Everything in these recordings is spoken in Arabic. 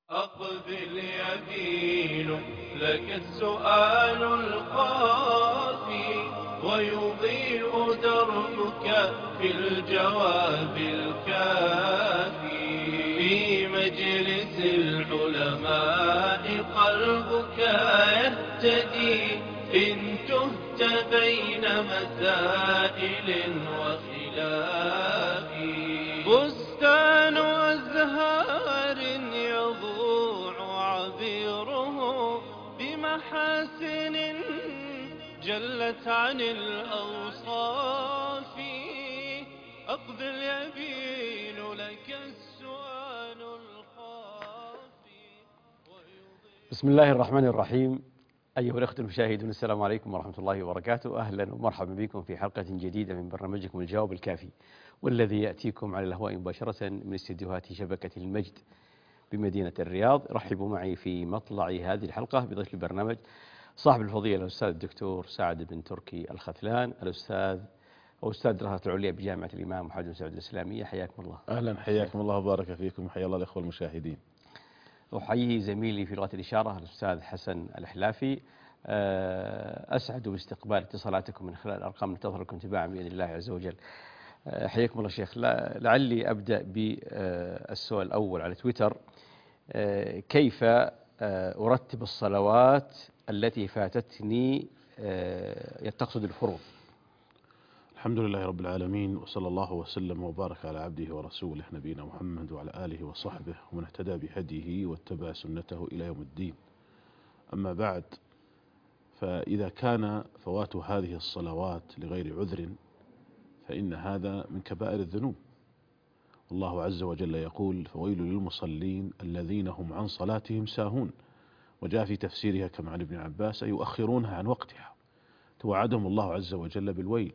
أقبل يمين لك السؤال الخافي ويضيء دربك في الجواب الكافي. في مجلس العلماء قلبك يهتدي إن تهت بين مسائل وخلاف. بستان أزهار يضوع عبيره بمحاسن جلت عن الأوصاف. أقبل يبين لك السؤال الخافي. بسم الله الرحمن الرحيم. أيها الأخوة المشاهدون، السلام عليكم ورحمة الله وبركاته. أهلا ومرحبا بكم في حلقة جديدة من برنامجكم الجواب الكافي، والذي يأتيكم على الهواء مباشرة من استديوهات شبكة المجد بمدينة الرياض. رحبوا معي في مطلع هذه الحلقة بضيف البرنامج صاحب الفضيلة الأستاذ الدكتور سعد بن تركي الخثلان، أستاذ الدراسات العليا بجامعة الإمام محمد بن سعود الإسلامية. حياكم الله. أهلا، حياكم الله وبارك فيكم، وحيا الله الأخوة المشاهدين. أحيي زميلي في لغة الإشارة الأستاذ حسن الحلافي. أسعد باستقبال اتصالاتكم من خلال الأرقام التي تظهر تباعا بإذن الله عز وجل. حياكم الله شيخ. لعلي أبدأ بالسؤال الأول على تويتر. كيف أرتب الصلوات التي فاتتني، تقصد الفروض؟ الحمد لله رب العالمين، وصلى الله وسلم وبارك على عبده ورسوله نبينا محمد وعلى آله وصحبه ومن اهتدى بهديه واتبع سنته إلى يوم الدين. أما بعد، فإذا كان فوات هذه الصلوات لغير عذر فإن هذا من كبائر الذنوب. الله عز وجل يقول: فويل للمصلين الذين هم عن صلاتهم ساهون. وجاء في تفسيرها كما عن ابن عباس: أي يؤخرونها عن وقتها. توعدهم الله عز وجل بالويل.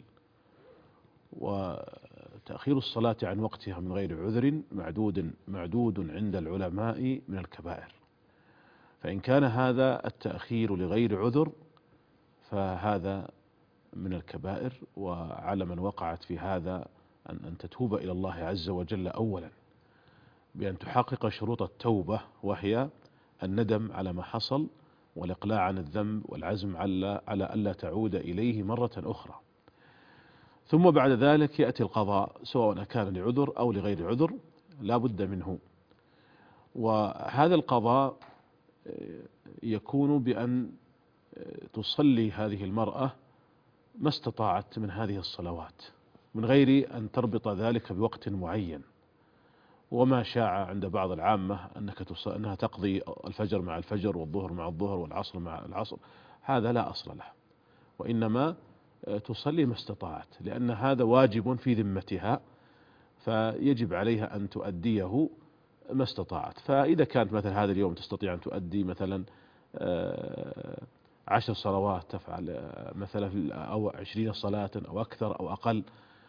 وتأخير الصلاة عن وقتها من غير عذر معدود عند العلماء من الكبائر. فإن كان هذا التأخير لغير عذر فهذا من الكبائر، وعلى من وقعت في هذا أن تتوب إلى الله عز وجل أولا بأن تحقق شروط التوبة، وهي الندم على ما حصل والإقلاع عن الذنب والعزم على ألا تعود إليه مرة أخرى. ثم بعد ذلك يأتي القضاء، سواء كان لعذر أو لغير عذر لا بد منه. وهذا القضاء يكون بأن تصلي هذه المرأة ما استطاعت من هذه الصلوات من غير أن تربط ذلك بوقت معين. وما شاع عند بعض العامة أنها تقضي الفجر مع الفجر والظهر مع الظهر والعصر مع العصر، هذا لا أصل له، وإنما تصلي ما استطاعت، لأن هذا واجب في ذمتها، فيجب عليها أن تؤديه ما استطاعت. فإذا كانت مثلا هذا اليوم تستطيع أن تؤدي مثلا 10 صلوات، تفعل مثلا أو 20 صلاة أو أكثر أو أقل،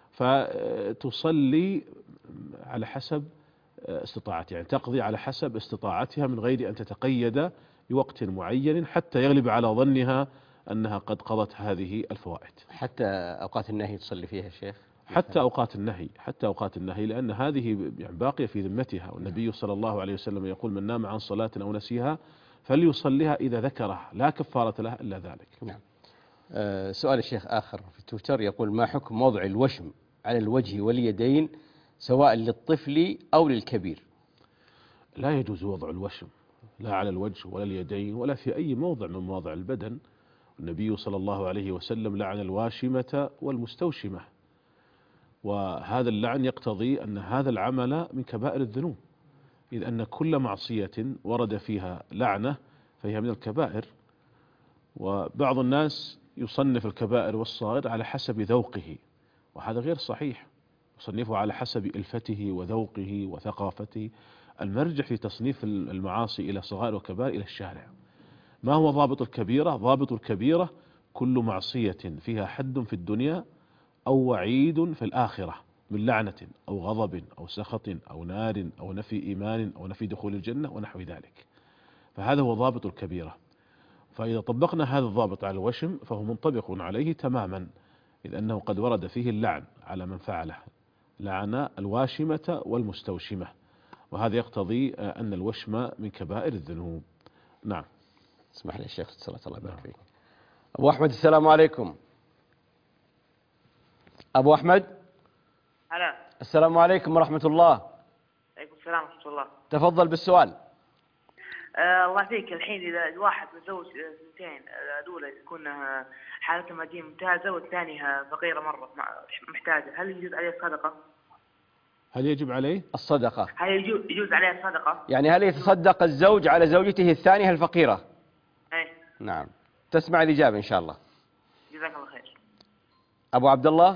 فتصلي على حسب استطاعتها، يعني تقضي على حسب استطاعتها من غير أن تتقيد بوقت معين حتى يغلب على ظنها أنها قد قضت هذه الفوائد. حتى أوقات النهي تصلي فيها الشيخ؟ حتى أوقات النهي، لأن هذه يعني باقية في ذمتها. والنبي صلى الله عليه وسلم يقول: من نام عن صلاة أو نسيها فليصليها إذا ذكرها، لا كفارة له إلا ذلك. نعم. سؤال الشيخ آخر في تويتر يقول: ما حكم وضع الوشم على الوجه واليدين سواء للطفل أو للكبير؟ لا يجوز وضع الوشم لا على الوجه ولا اليدين ولا في أي موضع من مواضع البدن. النبي صلى الله عليه وسلم لعن الواشمة والمستوشمة، وهذا اللعن يقتضي أن هذا العمل من كبائر الذنوب، إذ أن كل معصية ورد فيها لعنة فهي من الكبائر. وبعض الناس يصنف الكبائر والصغائر على حسب ذوقه، وهذا غير صحيح. يصنفه على حسب إلفته وذوقه وثقافته. المرجع في تصنيف المعاصي إلى صغائر وكبائر إلى الشارع. ما هو ضابط الكبيرة؟ ضابط الكبيرة كل معصية فيها حد في الدنيا أو وعيد في الآخرة من لعنة أو غضب أو سخط أو نار أو نفي إيمان أو نفي دخول الجنة ونحو ذلك. فهذا هو ضابط الكبيرة. فإذا طبقنا هذا الضابط على الوشم فهو منطبق عليه تماما، إذ أنه قد ورد فيه اللعن على من فعله، لعن الواشمة والمستوشمة. وهذا يقتضي أن الوشم من كبائر الذنوب. نعم. اسمح لي يا شيخ اتصالات، الله يبارك فيك. أبو أحمد السلام عليكم. أبو أحمد. هلا. السلام عليكم ورحمة الله. عليكم السلام ورحمة الله. تفضل بالسؤال. الله يعطيك. الحين إذا الواحد متزوج اثنتين، الأولى تكون حالتها المادية ممتازة والثانية فقيرة مرة محتاجة، هل يجوز عليها الصدقة؟ هل يجب عليه الصدقة؟ هل يجوز عليها الصدقة؟ يعني هل يتصدق الزوج على زوجته الثانية الفقيرة؟ إيه. نعم. تسمع الإجابة إن شاء الله. جزاك الله خير. أبو عبد الله.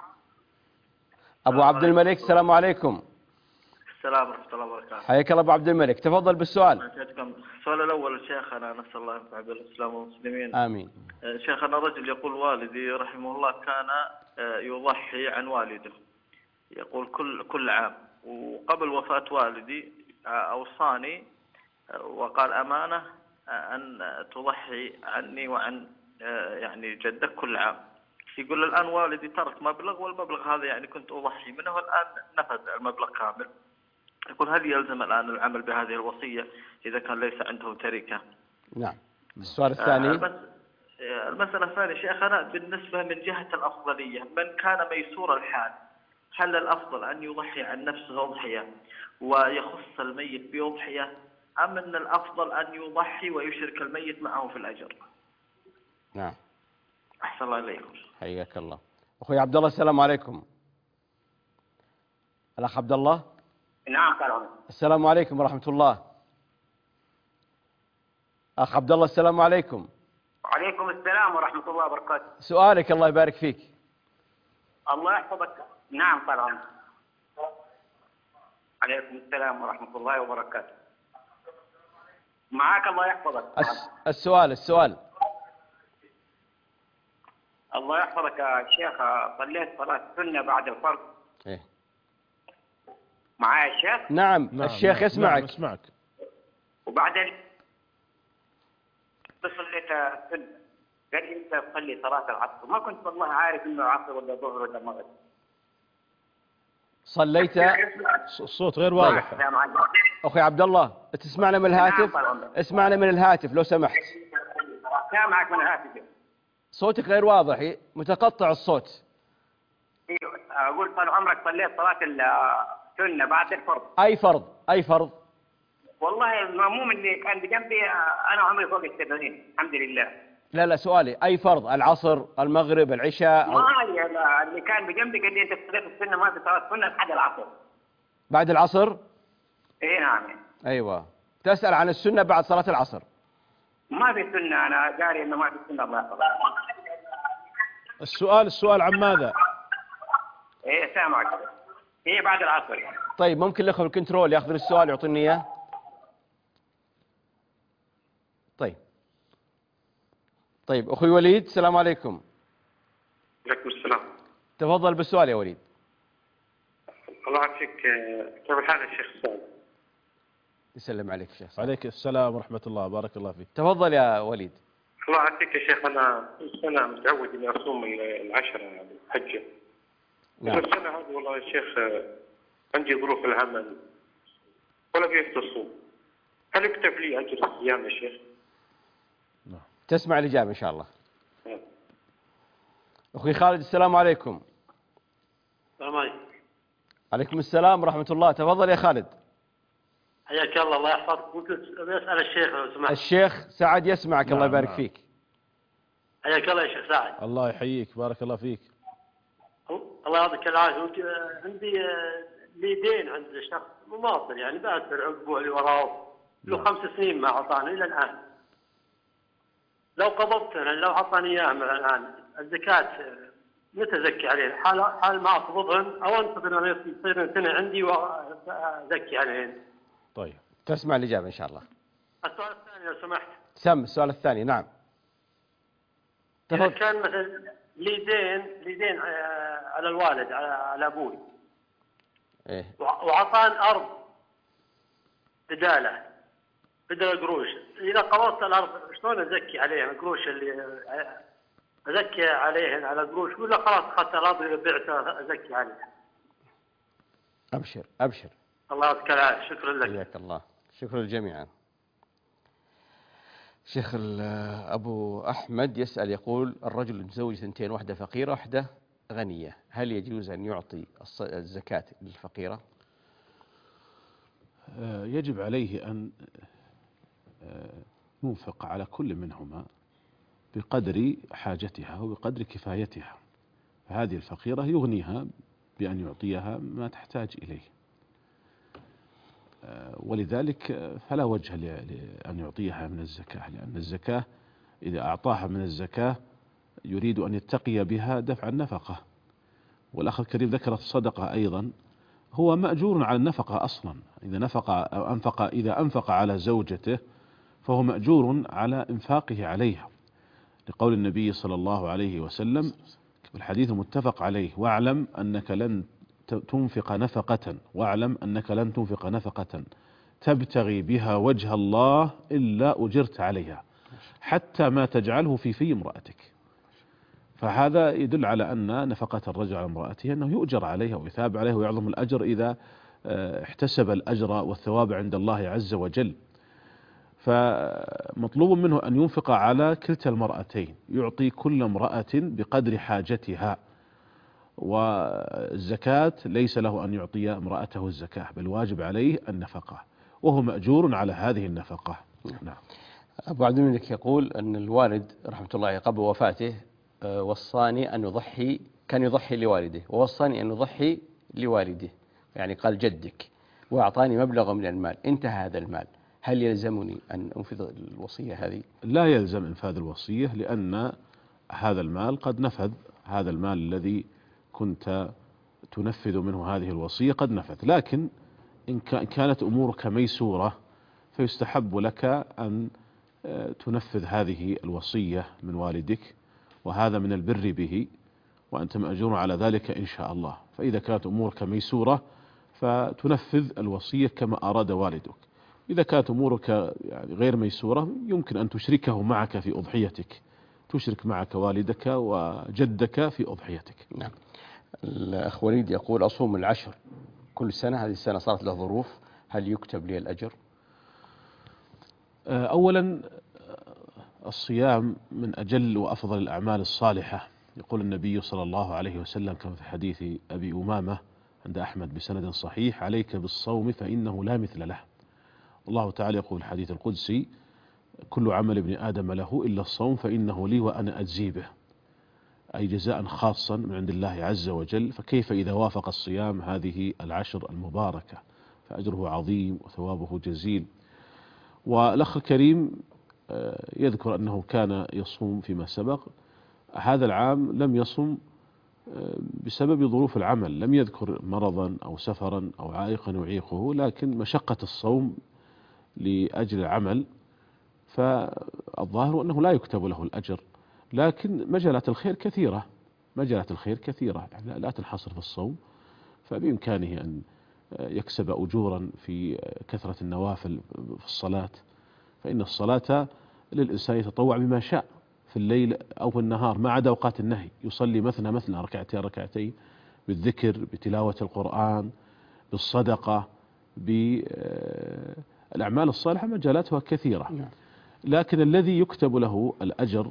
أبو عبد الملك السلام عليكم. السلام ورحمة الله وبركاته. حياك الله أبو عبد الملك، تفضل بالسؤال. السؤال الأول شيخنا، نسأل الله ينفع بالإسلام والمسلمين. آمين. شيخنا، رجل يقول والدي رحمه الله كان يضحي عن والده، يقول كل عام، وقبل وفاة والدي أوصاني وقال أمانة أن تضحي عني وعن يعني جدك كل عام. يقول الآن والدي ترك مبلغ، والمبلغ هذا يعني كنت أضحي منه، والآن نفذ المبلغ كامل. يقول هل يلزم الآن العمل بهذه الوصية إذا كان ليس عنده تركة؟ نعم. السؤال الثاني. المسألة الثانية شيخنا، بالنسبة من جهة الأفضلية، من كان ميسور الحال، هل الأفضل أن يضحي عن نفسه أضحية ويخص الميت بأضحية، أم أن الأفضل أن يضحي ويشرك الميت معه في الأجر؟ نعم. أحسن الله إليكم. حياك الله. أخوي عبد الله السلام عليكم. الأخ عبد الله. نعم سلام. السلام عليكم ورحمة الله. أخ عبد الله السلام عليكم. وعليكم السلام ورحمة الله وبركاته. سؤالك الله يبارك فيك. الله يحفظك. نعم سلام. عليكم السلام ورحمة الله وبركاته. معك الله يحفظك. السؤال. الله يحفظك يا شيخ، صليت صلاة السنة بعد الفرض. إيه؟ معايا الشيخ؟ نعم. الشيخ يسمعك. نعم يسمعك. وبعدين صليت السنة، قال لي أنت تصلي صلاة العصر، ما كنت والله عارف إنه عصر ولا ظهر ولا مغرب. صليت. الصوت غير واضح. أخوي عبد الله تسمعنا من الهاتف؟ اسمعنا من الهاتف لو سمحت. سامعك من الهاتف. صوتك غير واضح، متقطع الصوت. ايوه اقول طال عمرك صليت صلاة السنة بعد الفرض. أي فرض؟ والله المأموم اللي كان بجنبي أنا عمري فوق ال70 الحمد لله. لا سؤالي أي فرض؟ العصر، المغرب، العشاء؟ ما اللي كان بجنبي قال لي أنت صليت السنة، ما في صلاة سنة لحد العصر. بعد العصر؟ إيه نعم. أيوة. تسأل عن السنة بعد صلاة العصر. ما في سنة، أنا قاري إنه ما في سنة. الله يحفظك. السؤال عن ماذا؟ إيه سامعك. إيه بعد العصر يعني. طيب ممكن الأخوة الكنترول ياخذون السؤال يعطوني إياه؟ طيب أخوي وليد السلام عليكم. عليكم السلام. تفضل بالسؤال يا وليد. الله يعافيك، كيف الحال يا شيخ سعد؟ يسلم عليك شيخ سعد. عليك السلام ورحمة الله، بارك الله فيك. تفضل يا وليد. الله يعافيك يا شيخ، أنا كل سنة متعود إني أصوم العشرة الحجة. نعم. السنة هذه والله يا شيخ عندي ظروف العمل ولا قدرت أصوم، هل يكتب لي أجر الصيام يا شيخ؟ تسمع الإجابة إن شاء الله. أخوي خالد السلام عليكم. السلام عليكم. عليكم السلام ورحمة الله. تفضل يا خالد. حياك الله يحفظك. ممكن أسأل الشيخ لو سمحت؟ الشيخ سعد يسمعك. الله يبارك فيك. حياك الله يا شيخ سعد. الله يحييك، بارك الله فيك. الله يعطيك العافية. عندي لي دين عند شخص مماطل، يعني بأثر عقبه اللي وراه له 5 سنين ما أعطاني إلى الآن. لو قبضته لو أعطاني إياه مثلا الآن الزكاة متى أزكي عليه؟ حال ما أقبضهن أو أنتظر أن يصير سنة عندي وأزكي عليهن. طيب تسمع الإجابة إن شاء الله. السؤال الثاني لو سمحت. سم السؤال الثاني. نعم. إذا كان مثلا لي دين على الوالد على أبوي. إيه. وعطان أرض بدل القروش، إذا قبضت الأرض شلون أزكي عليها القروش اللي أزكي عليهن على القروش، ولا خلاص أخذت الأرض إذا بعتها أزكي عليها؟ أبشر. الله يعطيك العافية، شكرا لك. حياك الله، شكرا جميعا. شيخ أبو أحمد يسأل يقول: الرجل متزوج 2، واحدة فقيرة واحدة غنية، هل يجوز أن يعطي الزكاة للفقيرة؟ يجب عليه أن ينفق على كل منهما بقدر حاجتها وبقدر كفايتها. هذه الفقيرة يغنيها بأن يعطيها ما تحتاج إليه، ولذلك فلا وجه لأن يعطيها من الزكاة، لأن الزكاة إذا أعطاها من الزكاة يريد أن يتقي بها دفع النفقة. والأخ الكريم ذكر الصدقة أيضا، هو مأجور على النفقة أصلا. إذا أنفق على زوجته فهو مأجور على إنفاقه عليها، لقول النبي صلى الله عليه وسلم في الحديث المتفق عليه: واعلم أنك لن تنفق نفقة تبتغي بها وجه الله إلا أجرت عليها حتى ما تجعله في امرأتك. فهذا يدل على أن نفقة الرجل على امرأته أنه يؤجر عليها ويثاب عليها ويعظم الأجر إذا احتسب الأجر والثواب عند الله عز وجل. فمطلوب منه أن ينفق على كلتا المرأتين، يعطي كل امرأة بقدر حاجتها. والزكاة ليس له أن يعطي امرأته الزكاة، بل واجب عليه النفقة، وهو مأجور على هذه النفقة. نعم. أبو عبد الملك يقول أن الوالد رحمة الله عليه قبل وفاته وصاني أن يضحي، كان يضحي لوالده، ووصاني أن يضحي لوالده، يعني قال جدك، وأعطاني مبلغ من المال، انتهى هذا المال، هل يلزمني أن أنفذ الوصية هذه؟ لا يلزم إنفاذ الوصية، لأن هذا المال قد نفذ. هذا المال الذي كنت تنفذ منه هذه الوصية قد نفذ. لكن إن كانت أمورك ميسورة فيستحب لك أن تنفذ هذه الوصية من والدك، وهذا من البر به، وأنت مأجور على ذلك إن شاء الله. فإذا كانت أمورك ميسورة فتنفذ الوصية كما أراد والدك. إذا كانت أمورك يعني غير ميسورة يمكن أن تشركه معك في أضحيتك، تشرك معك والدك وجدك في أضحيتك. نعم. الأخ وليد يقول: أصوم العشر كل سنة، هذه السنة صارت له ظروف، هل يكتب لي الأجر؟ أولا الصيام من أجل وأفضل الأعمال الصالحة. يقول النبي صلى الله عليه وسلم كما في حديث أبي أمامة عند أحمد بسند صحيح: عليك بالصوم فإنه لا مثل له. الله تعالى يقول في الحديث القدسي: كل عمل ابن آدم له إلا الصوم فإنه لي وأنا أجزي به، أي جزاء خاصا من عند الله عز وجل. فكيف إذا وافق الصيام هذه العشر المباركة، فأجره عظيم وثوابه جزيل. والأخ الكريم يذكر أنه كان يصوم فيما سبق، هذا العام لم يصم بسبب ظروف العمل، لم يذكر مرضا أو سفرا أو عائقا يعيقه، لكن مشقة الصوم لأجل العمل، فالظاهر أنه لا يكتب له الأجر. لكن مجالات الخير كثيرة، يعني لا تنحصر في الصوم، فبإمكانه أن يكسب أجورا في كثرة النوافل في الصلاة، فإن الصلاة للإنسان يتطوع بما شاء في الليل أو في النهار ما عدا أوقات النهي، يصلي مثنى ركعتين بالذكر، بتلاوة القرآن، بالصدقة، بالأعمال الصالحة، مجالاتها كثيرة. لكن الذي يكتب له الأجر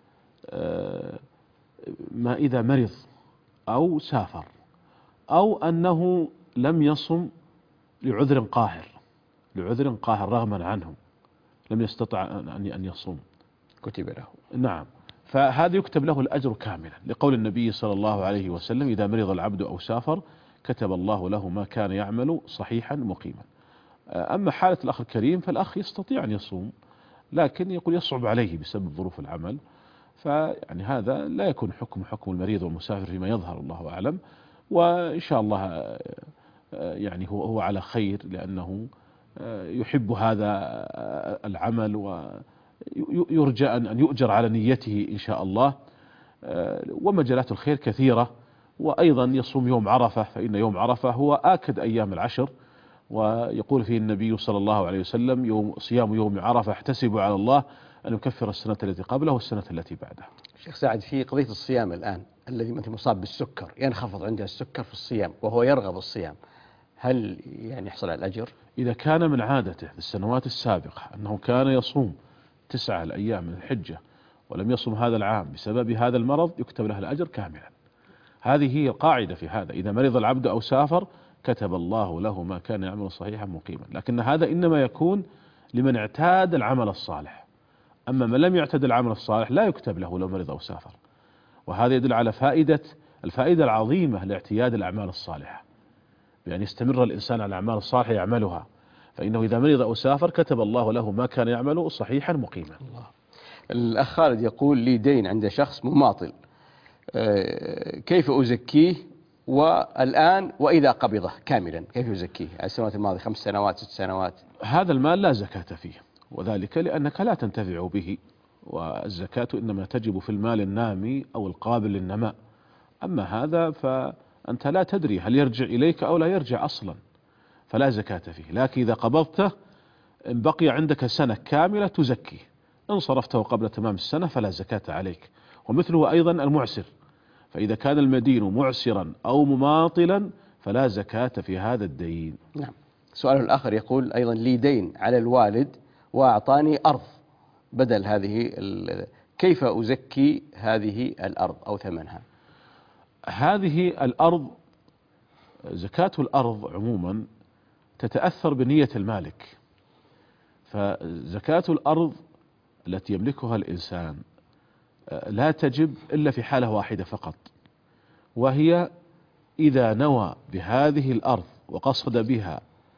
ما إذا مرض أو سافر أو أنه لم يصم لعذر قاهر رغما عنه، لم يستطع أن يصوم، كتب له. نعم، فهذا يكتب له الأجر كاملا، لقول النبي صلى الله عليه وسلم: إذا مرض العبد أو سافر كتب الله له ما كان يعمل صحيحا مقيما. أما حالة الأخ الكريم فالأخ يستطيع أن يصوم، لكن يقول يصعب عليه بسبب ظروف العمل، فيعني هذا لا يكون حكم المريض والمسافر فيما يظهر، الله أعلم. وإن شاء الله يعني هو على خير، لأنه يحب هذا العمل ويرجى أن يؤجر على نيته إن شاء الله. ومجالات الخير كثيرة. وأيضا يصوم يوم عرفة، فإن يوم عرفة هو آكد أيام العشر، ويقول فيه النبي صلى الله عليه وسلم: صيام يوم عرفة احتسب على الله أن يكفر السنة التي قبله والسنة التي بعدها. شيخ سعد، في قضية الصيام الآن، الذي مثل مصاب بالسكر ينخفض عنده السكر في الصيام وهو يرغب الصيام، هل يعني يحصل على الأجر؟ إذا كان من عادته في السنوات السابقة أنه كان يصوم 9 الأيام من الحجة ولم يصم هذا العام بسبب هذا المرض يكتب له الأجر كاملا. هذه هي القاعدة في هذا، إذا مرض العبد أو سافر كتب الله له ما كان يعمل صحيحا مقيما، لكن هذا إنما يكون لمن اعتاد العمل الصالح، أما من لم يعتد العمل الصالح لا يكتب له لو مرض أو سافر. وهذا يدل على الفائدة العظيمة لاعتياد الأعمال الصالحة، بأن يستمر الإنسان على الأعمال الصالحة يعملها، فإنه إذا مرض أو سافر كتب الله له ما كان يعمل صحيحا مقيما. الله. الأخ خالد يقول لي دين عند شخص مماطل، كيف أزكيه والآن وإذا قبضه كاملا كيف يزكيه؟ السنوات الماضية 5 سنوات 6 سنوات. هذا المال لا زكاة فيه، وذلك لأنك لا تنتفع به، والزكاة إنما تجب في المال النامي أو القابل للنماء. أما هذا فأنت لا تدري هل يرجع إليك أو لا يرجع أصلا، فلا زكاة فيه. لكن إذا قبضته إن بقي عندك سنة كاملة تزكيه، إن صرفته قبل تمام السنة فلا زكاة عليك. ومثله أيضا المعسر، فإذا كان المدين معسرا أو مماطلا فلا زكاة في هذا الدين. نعم. سؤال الآخر يقول أيضا لي دين على الوالد وأعطاني أرض بدل هذه، كيف أزكي هذه الأرض أو ثمنها؟ هذه الأرض، زكاة الأرض عموما تتأثر بنية المالك، فزكاة الأرض التي يملكها الإنسان لا تجب إلا في حالة واحدة فقط، وهي إذا نوى بهذه الأرض وقصد بها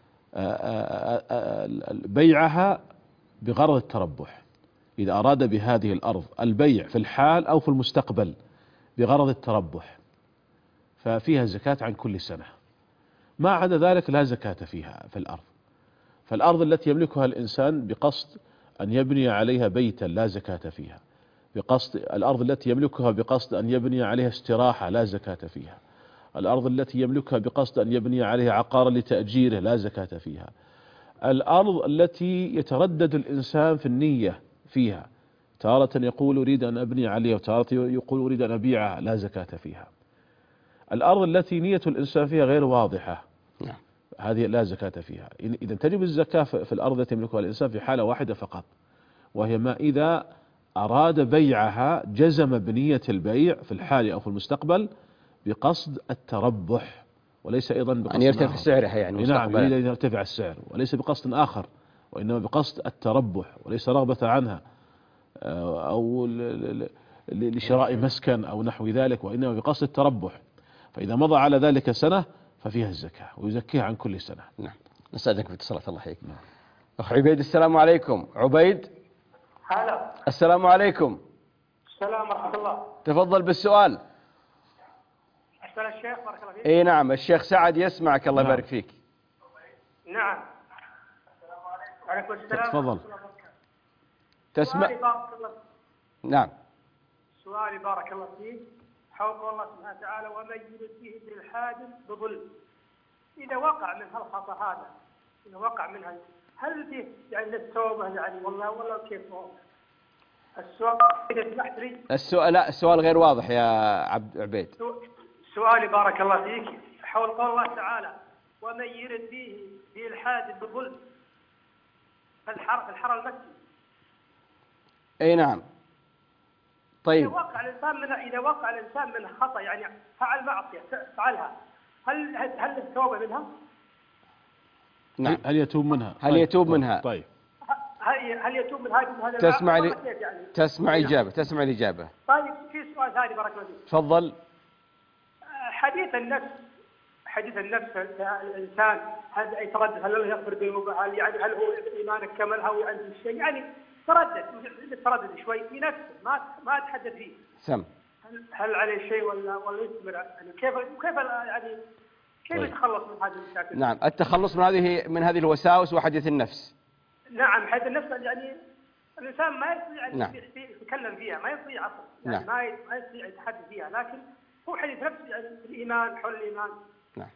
بيعها بغرض التربح. إذا أراد بهذه الأرض البيع في الحال أو في المستقبل بغرض التربح ففيها زكاة عن كل سنة، ما عدا ذلك لا زكاة فيها في الأرض. فالأرض التي يملكها الإنسان بقصد أن يبني عليها بيتا لا زكاة فيها، بقصد الأرض التي يملكها بقصد أن يبني عليها استراحة لا زكاة فيها، الأرض التي يملكها بقصد أن يبني عليها عقارا لتأجيره لا زكاة فيها، الأرض التي يتردد الإنسان في النية فيها، تارة يقول أريد أن أبني عليها وتارة يقول أريد أن أبيعها لا زكاة فيها. الأرض التي نية الإنسان فيها غير واضحة هذه لا زكاة فيها. إذا تجب الزكاة في الأرض التي يملكها الإنسان في حالة واحدة فقط، وهي ما إذا أراد بيعها جزم بنية البيع في الحال أو في المستقبل بقصد التربح، وليس أيضا بقصد أن يرتفع سعرها يعني نعم، يريد أن يرتفع السعر وليس بقصد آخر، وإنما بقصد التربح وليس رغبة عنها أو لشراء مسكن أو نحو ذلك، وإنما بقصد التربح. فإذا مضى على ذلك سنة ففيها الزكاة ويزكيها عن كل سنة. نعم. نسألك في اتصالات. الله يحييك. نعم. أخ عبيد السلام عليكم. عبيد. هلا. السلام عليكم. السلام ورحمة الله. تفضل بالسؤال. أسأل الشيخ بارك الله فيك. اي نعم، الشيخ سعد يسمعك. الله يبارك فيك. نعم. عليكم السلام. تفضل. تسمع. نعم. سؤالي بارك الله فيك حول قول الله سبحانه وتعالى ومن يرد به بالحاد بظلم، إذا وقع من هالخطأ هذا، إذا وقع منها هل فيه يعني التوبة يعني ولا كيف هو؟ السؤال إذا سمحت لي. السؤال غير واضح يا عبيد. سؤالي بارك الله فيك حول قول الله تعالى ومن يرد به بالحاد بظلم في الحرم المكي. اي نعم. طيب. إذا وقع الإنسان من خطأ يعني فعل معصية فعلها، هل التوبة منها؟ نعم. هل يتوب منها؟ هل يتوب منها؟ طيب. هل يتوب من هذا؟ تسمع إجابة. تسمع الإجابة. طيب في سؤال ثاني بارك الله فيك. تفضل. حديث النفس الإنسان هل يتردد هل الله يغفر ذنوبه، هل هو إيمانك كمل هو عند الشيء يعني تردد شوي في نفسه ما أتحدث فيه. سم. هل عليه شيء ولا يستمر يعني كيف يعني كيف يتخلص من هذه المشاكل؟ نعم، التخلص من هذه الوساوس وحديث النفس. نعم، حديث النفس يعني الإنسان ما يستطيع نعم. يتكلم فيها، ما يستطيع أصلا يعني نعم. ما يستطيع يتحدث فيها، لكن هو حديث نفس يعني الإيمان حول الإيمان. نعم.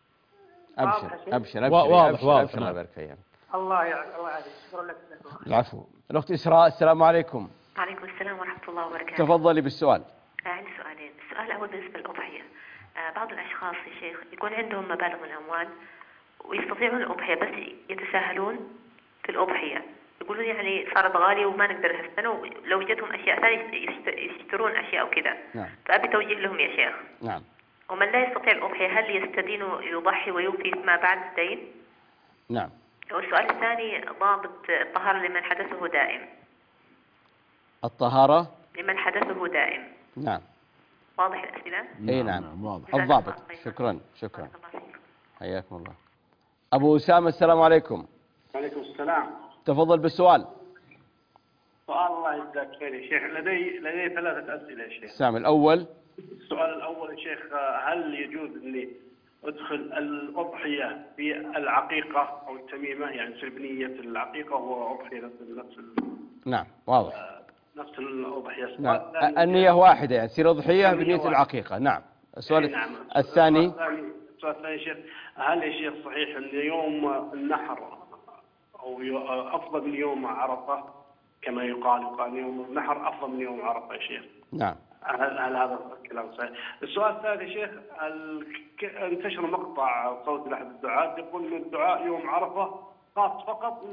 أبشر. واضح. الله يبارك فيك. الله يعافيك. شكرا لك. العفو. الأخت إسراء السلام عليكم. وعليكم السلام ورحمة الله وبركاته. تفضلي بالسؤال. عندي سؤالين. السؤال الأول بالنسبة للأضحية. بعض الأشخاص يا شيخ يكون عندهم مبالغ من الأموال ويستطيعون الأضحية بس يتساهلون في الأضحية، يقولون يعني صارت غالية وما نقدر هالسنة، ولو جتهم أشياء ثانية يشترون أشياء وكذا. نعم. فأبي توجيه لهم يا شيخ. نعم. ومن لا يستطيع الأضحية هل يستدين يضحي ويوفي ما بعد الدين؟ نعم. والسؤال الثاني ضابط الطهارة لمن حدثه دائم. الطهارة لمن حدثه دائم. نعم. واضح الأسئلة؟ اي نعم واضح. الضابط. شكرا. حياكم الله. أبو أسامة السلام عليكم. وعليكم السلام. تفضل بالسؤال. سؤال الله يجزاك خير يا شيخ. لدي 3 أسئلة يا شيخ. السامي الأول. السؤال الأول يا شيخ، هل يجوز أني أدخل الأضحية في العقيقة أو التميمة، يعني تصير بنية العقيقة وأضحية نفس نعم واضح. نفس الأضحية. نعم. النية واحدة يعني تصير أضحية بنية العقيقة. نعم. السؤال نعم. الثاني. السؤال الثاني يا شيخ، هل يا شيخ صحيح أن يوم النحر أو أفضل من يوم عرفة كما يقال يوم النحر أفضل من يوم عرفة يا شيخ؟ نعم. هل هذا الكلام صحيح؟ السؤال الثالث يا شيخ، انتشر مقطع صوت لأحد الدعاة يقول أن الدعاء يوم عرفة خاص فقط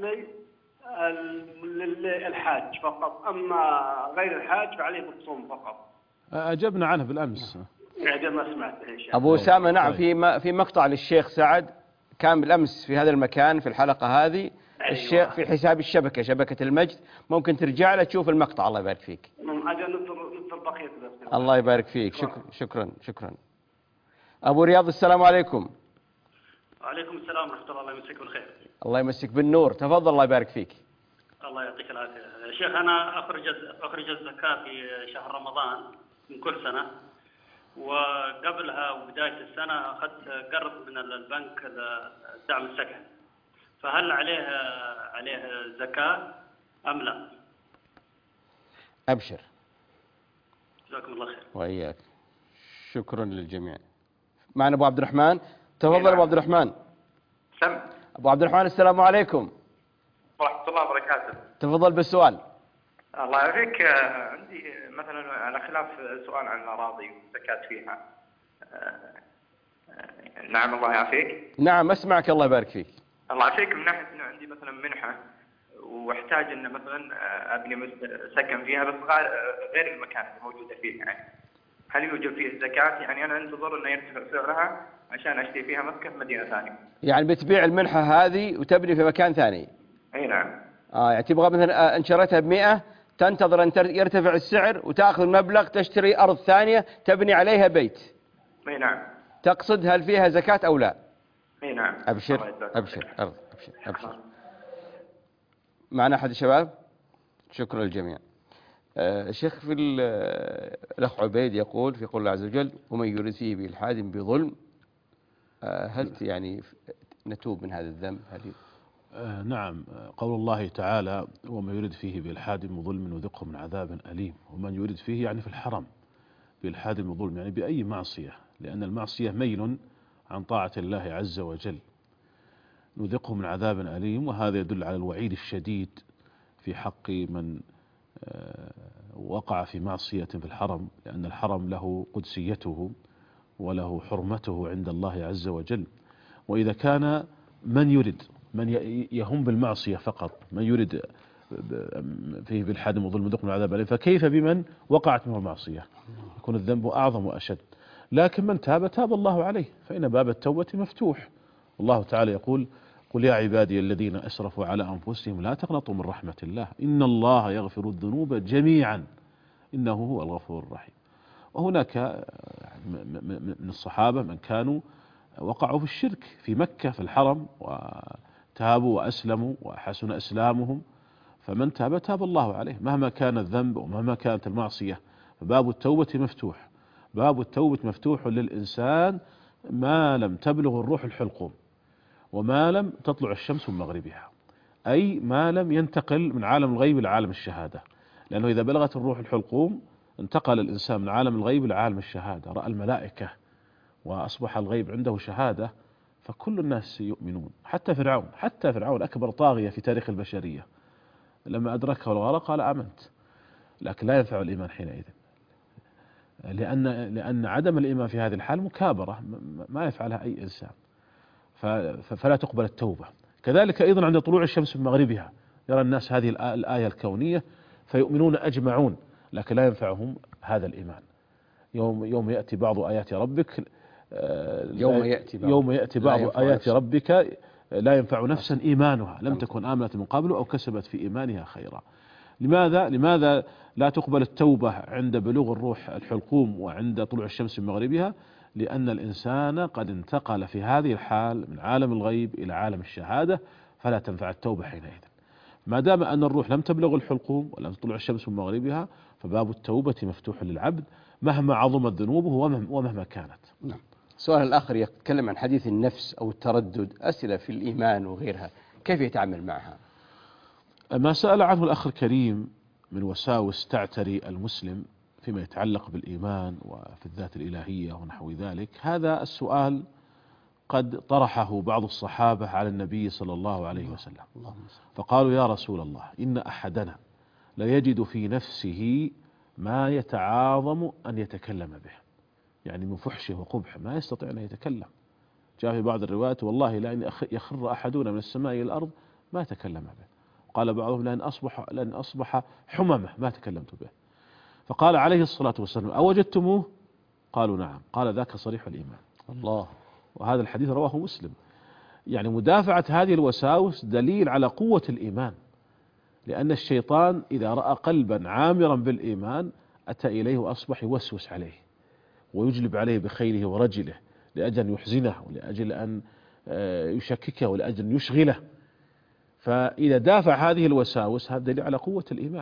للحاج فقط، أما غير الحاج فعليه بالصوم فقط. أجبنا عنه بالأمس. ما سمعت يا شيخ. أبو أسامة نعم، في مقطع للشيخ سعد كان بالأمس في هذا المكان في الحلقة هذه. أيوة. الشيخ في حساب الشبكة، شبكة المجد، ممكن ترجع له تشوف المقطع. الله يبارك فيك. أجل ننتظر بقية الأسئلة. الله يبارك فيك. شكرا. أبو رياض السلام عليكم. وعليكم السلام ورحمة الله. الله يمسك بالخير. الله يمسك بالنور. تفضل. الله يبارك فيك. الله يعطيك العافية يا شيخ. أنا أخرج الزكاة في شهر رمضان من كل سنة، وقبلها وبداية السنة أخذت قرض من البنك لدعم السكن، فهل عليه زكاة أم لا؟ أبشر. جزاكم الله خير. وإياك. شكرا للجميع. معنا أبو عبد الرحمن. تفضل أبو عبد الرحمن. سم. أبو عبد الرحمن السلام عليكم. ورحمة الله وبركاته. تفضل بالسؤال. الله يعافيك. عندي مثلا على خلاف سؤال عن الأراضي والزكاة فيها. نعم الله يعافيك. نعم أسمعك. الله يبارك فيك. الله يعافيك. من ناحية أنه عندي مثلا منحة واحتاج أن مثلا أبني سكن فيها بس غير المكان اللي موجودة فيه، يعني هل يوجد فيه زكاة؟ يعني أنا أنتظر أنه يرتفع سعرها عشان أشتري فيها مسكن في مدينة ثانية. يعني بتبيع المنحة هذه وتبني في مكان ثاني؟ أي نعم. يعني تبغى مثلا أن شريتها ب100 تنتظر أن يرتفع السعر وتأخذ المبلغ تشتري أرض ثانية تبني عليها بيت. أي نعم. تقصد هل فيها زكاة أو لا؟ أي نعم. أبشر. معنا أحد الشباب؟ شكرا للجميع. شيخ في الأخ عبيد يقول في قول الله عز وجل ومن يرد فيه بإلحاد بظلم، هل يعني نتوب من هذا الذنب؟ نعم. قول الله تعالى ومن يرد فيه بإلحاد بظلم نذقه من عذاب أليم. ومن يرد فيه يعني في الحرم بإلحاد بظلم يعني بأي معصية، لأن المعصية ميل عن طاعة الله عز وجل، نذقه من عذاب أليم. وهذا يدل على الوعيد الشديد في حق من وقع في معصية في الحرم، لأن الحرم له قدسيته وله حرمته عند الله عز وجل. وإذا كان من يرد من يهم بالمعصية فقط، من يرد فيه بالحاد وظلم نذقه من عذاب أليم، فكيف بمن وقعت منه المعصية؟ يكون الذنب أعظم وأشد. لكن من تاب الله عليه، فإن باب التوبة مفتوح. الله تعالى يقول قل يا عبادي الذين أسرفوا على أنفسهم لا تقنطوا من رحمة الله إن الله يغفر الذنوب جميعا إنه هو الغفور الرحيم. وهناك من الصحابة من كانوا وقعوا في الشرك في مكة في الحرم وتابوا وأسلموا وحسن إسلامهم، فمن تاب الله عليه مهما كان الذنب ومهما كانت المعصية. فباب التوبة مفتوح، باب التوبة مفتوح للإنسان ما لم تبلغ الروح الحلقوم وما لم تطلع الشمس من مغربها، أي ما لم ينتقل من عالم الغيب إلى عالم الشهادة. لأنه إذا بلغت الروح الحلقوم انتقل الإنسان من عالم الغيب إلى عالم الشهادة، رأى الملائكة وأصبح الغيب عنده شهادة، فكل الناس يؤمنون. حتى فرعون أكبر طاغية في تاريخ البشرية لما أدركه الغرق قال آمنت، لكن لا ينفع الإيمان حينئذ، لأن عدم الإيمان في هذه الحال مكابرة ما يفعلها أي إنسان. فلا تقبل التوبة. كذلك أيضا عند طلوع الشمس من مغربها يرى الناس هذه الآية الكونية فيؤمنون أجمعون، لكن لا ينفعهم هذا الإيمان. يوم يأتي بعض آيات ربك يوم يأتي بعض آيات ربك لا ينفع نفسا إيمانها لم تكن آمنت من قبل أو كسبت في إيمانها خيرا. لماذا لا تقبل التوبة عند بلوغ الروح الحلقوم وعند طلوع الشمس من مغربها؟ لأن الإنسان قد انتقل في هذه الحال من عالم الغيب إلى عالم الشهادة، فلا تنفع التوبة حينئذ. ما دام أن الروح لم تبلغ الحلقوم ولم تطلع الشمس من مغربها فباب التوبة مفتوح للعبد مهما عظمت ذنوبه ومهما كانت. نعم. السؤال الآخر يتكلم عن حديث النفس أو التردد، أسئلة في الإيمان وغيرها، كيف يتعامل معها؟ ما سأل عنه الأخ الكريم من وساوس تعتري المسلم فيما يتعلق بالإيمان وفي الذات الإلهية ونحو ذلك، هذا السؤال قد طرحه بعض الصحابة على النبي صلى الله عليه وسلم، فقالوا يا رسول الله إن أحدنا ليجد في نفسه ما يتعاظم أن يتكلم به، يعني من فحشه وقبحه ما يستطيع أن يتكلم. جاء في بعض الروايات والله لأن يخر أحدنا من السماء إلى الأرض ما تكلم به. قال بعضهم لأن أصبح حممة ما تكلمت به. فقال عليه الصلاة والسلام أوجدتموه؟ قالوا نعم. قال ذاك صريح الإيمان. الله. وهذا الحديث رواه مسلم. يعني مدافعة هذه الوساوس دليل على قوة الإيمان، لأن الشيطان إذا رأى قلبا عامرا بالإيمان أتى إليه وأصبح يوسوس عليه ويجلب عليه بخيله ورجله لأجل أن يحزنه ولأجل أن يشككه ولأجل أن يشغله. فإذا دافع هذه الوساوس هذا دليل على قوة الإيمان،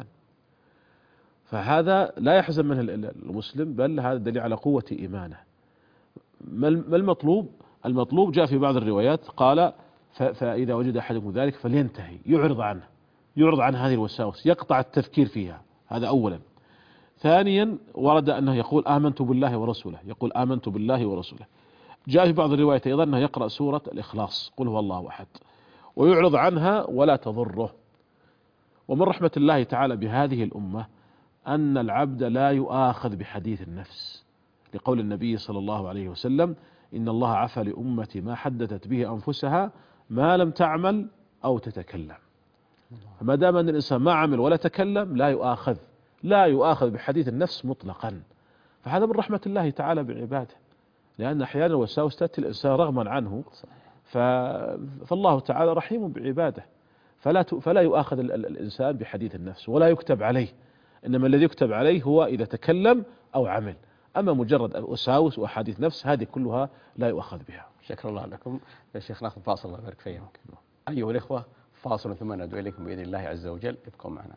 فهذا لا يحزن منه المسلم، بل هذا دليل على قوة إيمانه. ما المطلوب؟ المطلوب جاء في بعض الروايات قال فإذا وجد أحدكم ذلك فلينتهي، يعرض عن هذه الوساوس، يقطع التفكير فيها، هذا أولا. ثانيا ورد أنه يقول آمنت بالله ورسوله، يقول آمنت بالله ورسوله. جاء في بعض الروايات أيضا أنه يقرأ سورة الإخلاص قل هو الله أحد ويعرض عنها ولا تضره. ومن رحمة الله تعالى بهذه الأمة أن العبد لا يؤاخذ بحديث النفس، لقول النبي صلى الله عليه وسلم إن الله عفى لأمتي ما حدثت به أنفسها ما لم تعمل أو تتكلم. فما دام أن الإنسان ما عمل ولا تكلم لا يؤاخذ بحديث النفس مطلقا. فهذا من رحمة الله تعالى بعباده، لأن أحيانا الوساوس تأتي الإنسان رغما عنه، فالله تعالى رحيم بعباده، فلا يؤاخذ الإنسان بحديث النفس ولا يكتب عليه، إنما الذي يكتب عليه هو إذا تكلم أو عمل. أما مجرد وساوس وأحاديث نفس هذه كلها لا يؤخذ بها. شكرا الله لكم يا شيخ. ناخذ فاصل الله يبارك فيكم. أيها الإخوة فاصل ثم ندعو إليكم بإذن الله عز وجل، ابقوا معنا.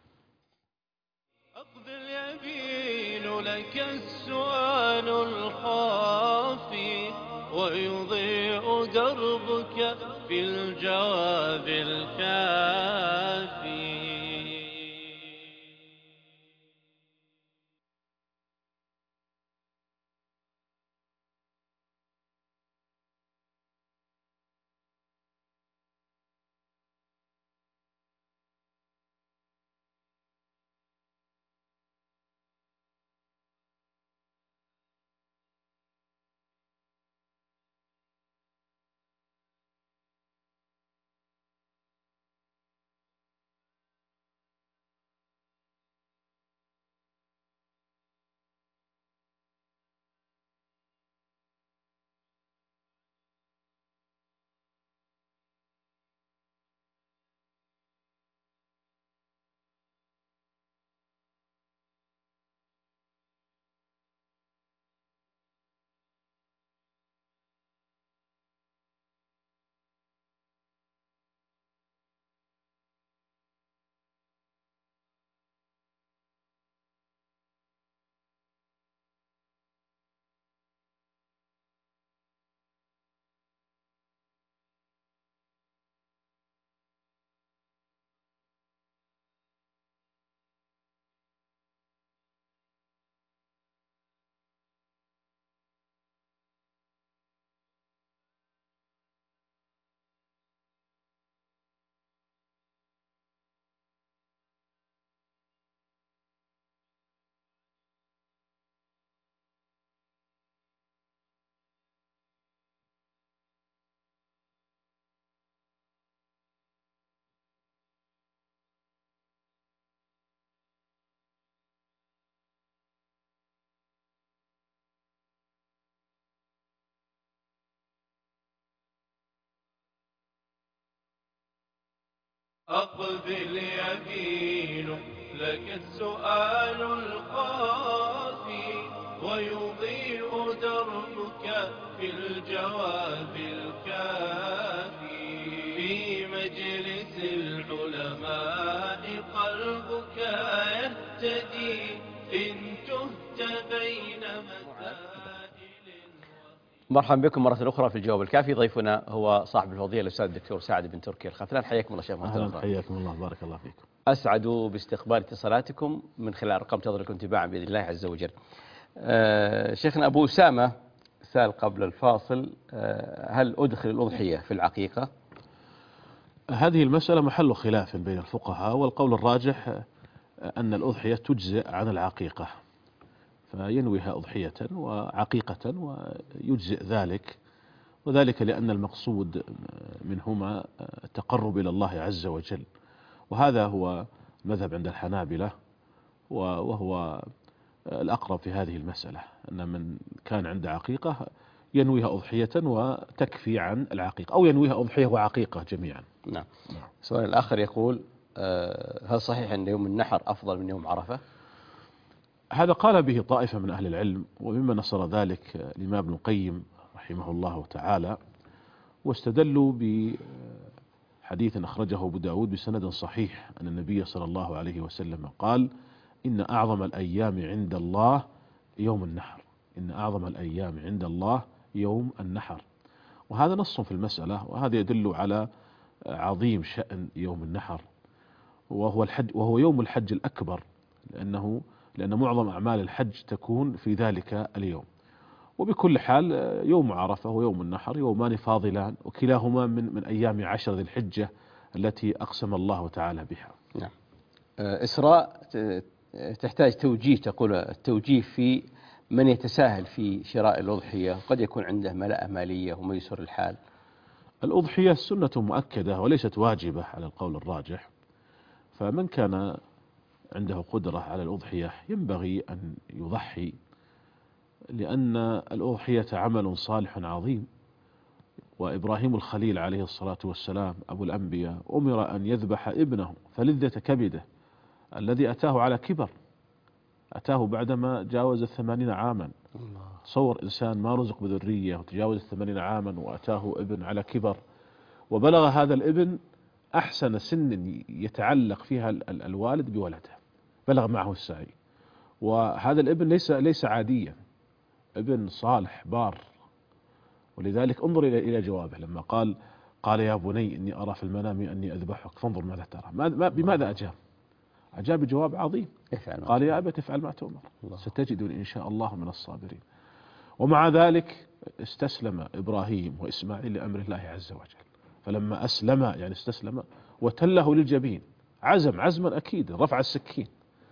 أقبل يبين لك السؤال الخافي ويضيء دربك في الجواب الكافي. أقبل يمين لك السؤال الخافي ويضيء دربك في الجواب الكافي في مجلس العلماء قلبك يهتدي إن تهت بين مرحبا بكم مرة أخرى في الجواب الكافي. ضيفنا هو صاحب الفضيلة الأستاذ الدكتور سعد بن تركي الخثلان. حياكم الله شيخ مرة أهلا، أخرى. حياكم الله، بارك الله فيكم. أسعد باستقبال اتصالاتكم من خلال أرقام تظهر تباعا بإذن الله عز وجل. شيخنا أبو أسامة سأل قبل الفاصل هل أدخل الأضحية في العقيقة؟ هذه المسألة محل خلاف بين الفقهاء، والقول الراجح أن الأضحية تجزئ عن العقيقة، فينويها أضحية وعقيقة ويجزئ ذلك، وذلك لأن المقصود منهما التقرب إلى الله عز وجل، وهذا هو المذهب عند الحنابلة، وهو الأقرب في هذه المسألة، أن من كان عنده عقيقة ينويها أضحية وتكفي عن العقيقة، أو ينويها أضحية وعقيقة جميعا. نعم. السؤال الآخر يقول هل صحيح أن يوم النحر أفضل من يوم عرفة؟ هذا قال به طائفة من أهل العلم، ومما نصر ذلك الإمام ابن القيم رحمه الله تعالى، واستدلوا بحديث أخرجه أبو داود بسند صحيح أن النبي صلى الله عليه وسلم قال: إن أعظم الأيام عند الله يوم النحر، إن أعظم الأيام عند الله يوم النحر. وهذا نص في المسألة، وهذا يدل على عظيم شأن يوم النحر، وهو يوم الحج الأكبر، لأن معظم أعمال الحج تكون في ذلك اليوم. وبكل حال يوم عرفة ويوم النحر يومان فاضلان، وكلاهما من أيام 10 ذي الحجة التي أقسم الله تعالى بها. نعم. إسراء تحتاج توجيه، تقول التوجيه في من يتساهل في شراء الأضحية، قد يكون عنده ملأة مالية وميسر الحال. الأضحية سنة مؤكدة وليست واجبة على القول الراجح، فمن كان عنده قدرة على الأضحية ينبغي أن يضحي، لأن الأضحية عمل صالح عظيم. وإبراهيم الخليل عليه الصلاة والسلام أبو الأنبياء أمر أن يذبح ابنه فلذة كبده الذي أتاه على كبر، أتاه بعدما جاوز 80 عاما. تصور إنسان ما رزق بذرية وتجاوز 80 عاما وأتاه ابن على كبر، وبلغ هذا الابن أحسن سن يتعلق فيها الوالد بولده، بلغ معه السعي، وهذا الابن ليس عاديا، ابن صالح بار. ولذلك انظر إلى جوابه لما قال يا بني إني أرى في المنام أني أذبحك فانظر ماذا ترى. بماذا أجاب؟ أجاب بجواب عظيم، قال يا أبت افعل ما تؤمر ستجدني إن شاء الله من الصابرين. ومع ذلك استسلم إبراهيم وإسماعيل لأمر الله عز وجل، فلما أسلم يعني استسلم وتله للجبين، عزما أكيدا، رفع السكين،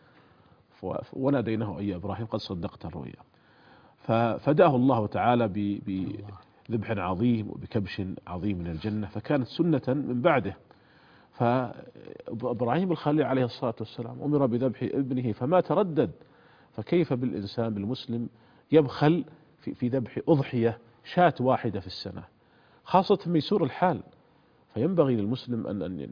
وناديناه أي إبراهيم قد صدقت الرؤيا. ففداه الله تعالى بذبح عظيم وبكبش عظيم من الجنة، فكانت سنة من بعده. فإبراهيم الخليل عليه الصلاة والسلام أمر بذبح ابنه فما تردد، فكيف بالإنسان بالمسلم يبخل في ذبح أضحية شاة واحدة في السنة، خاصة ميسور الحال. فينبغي للمسلم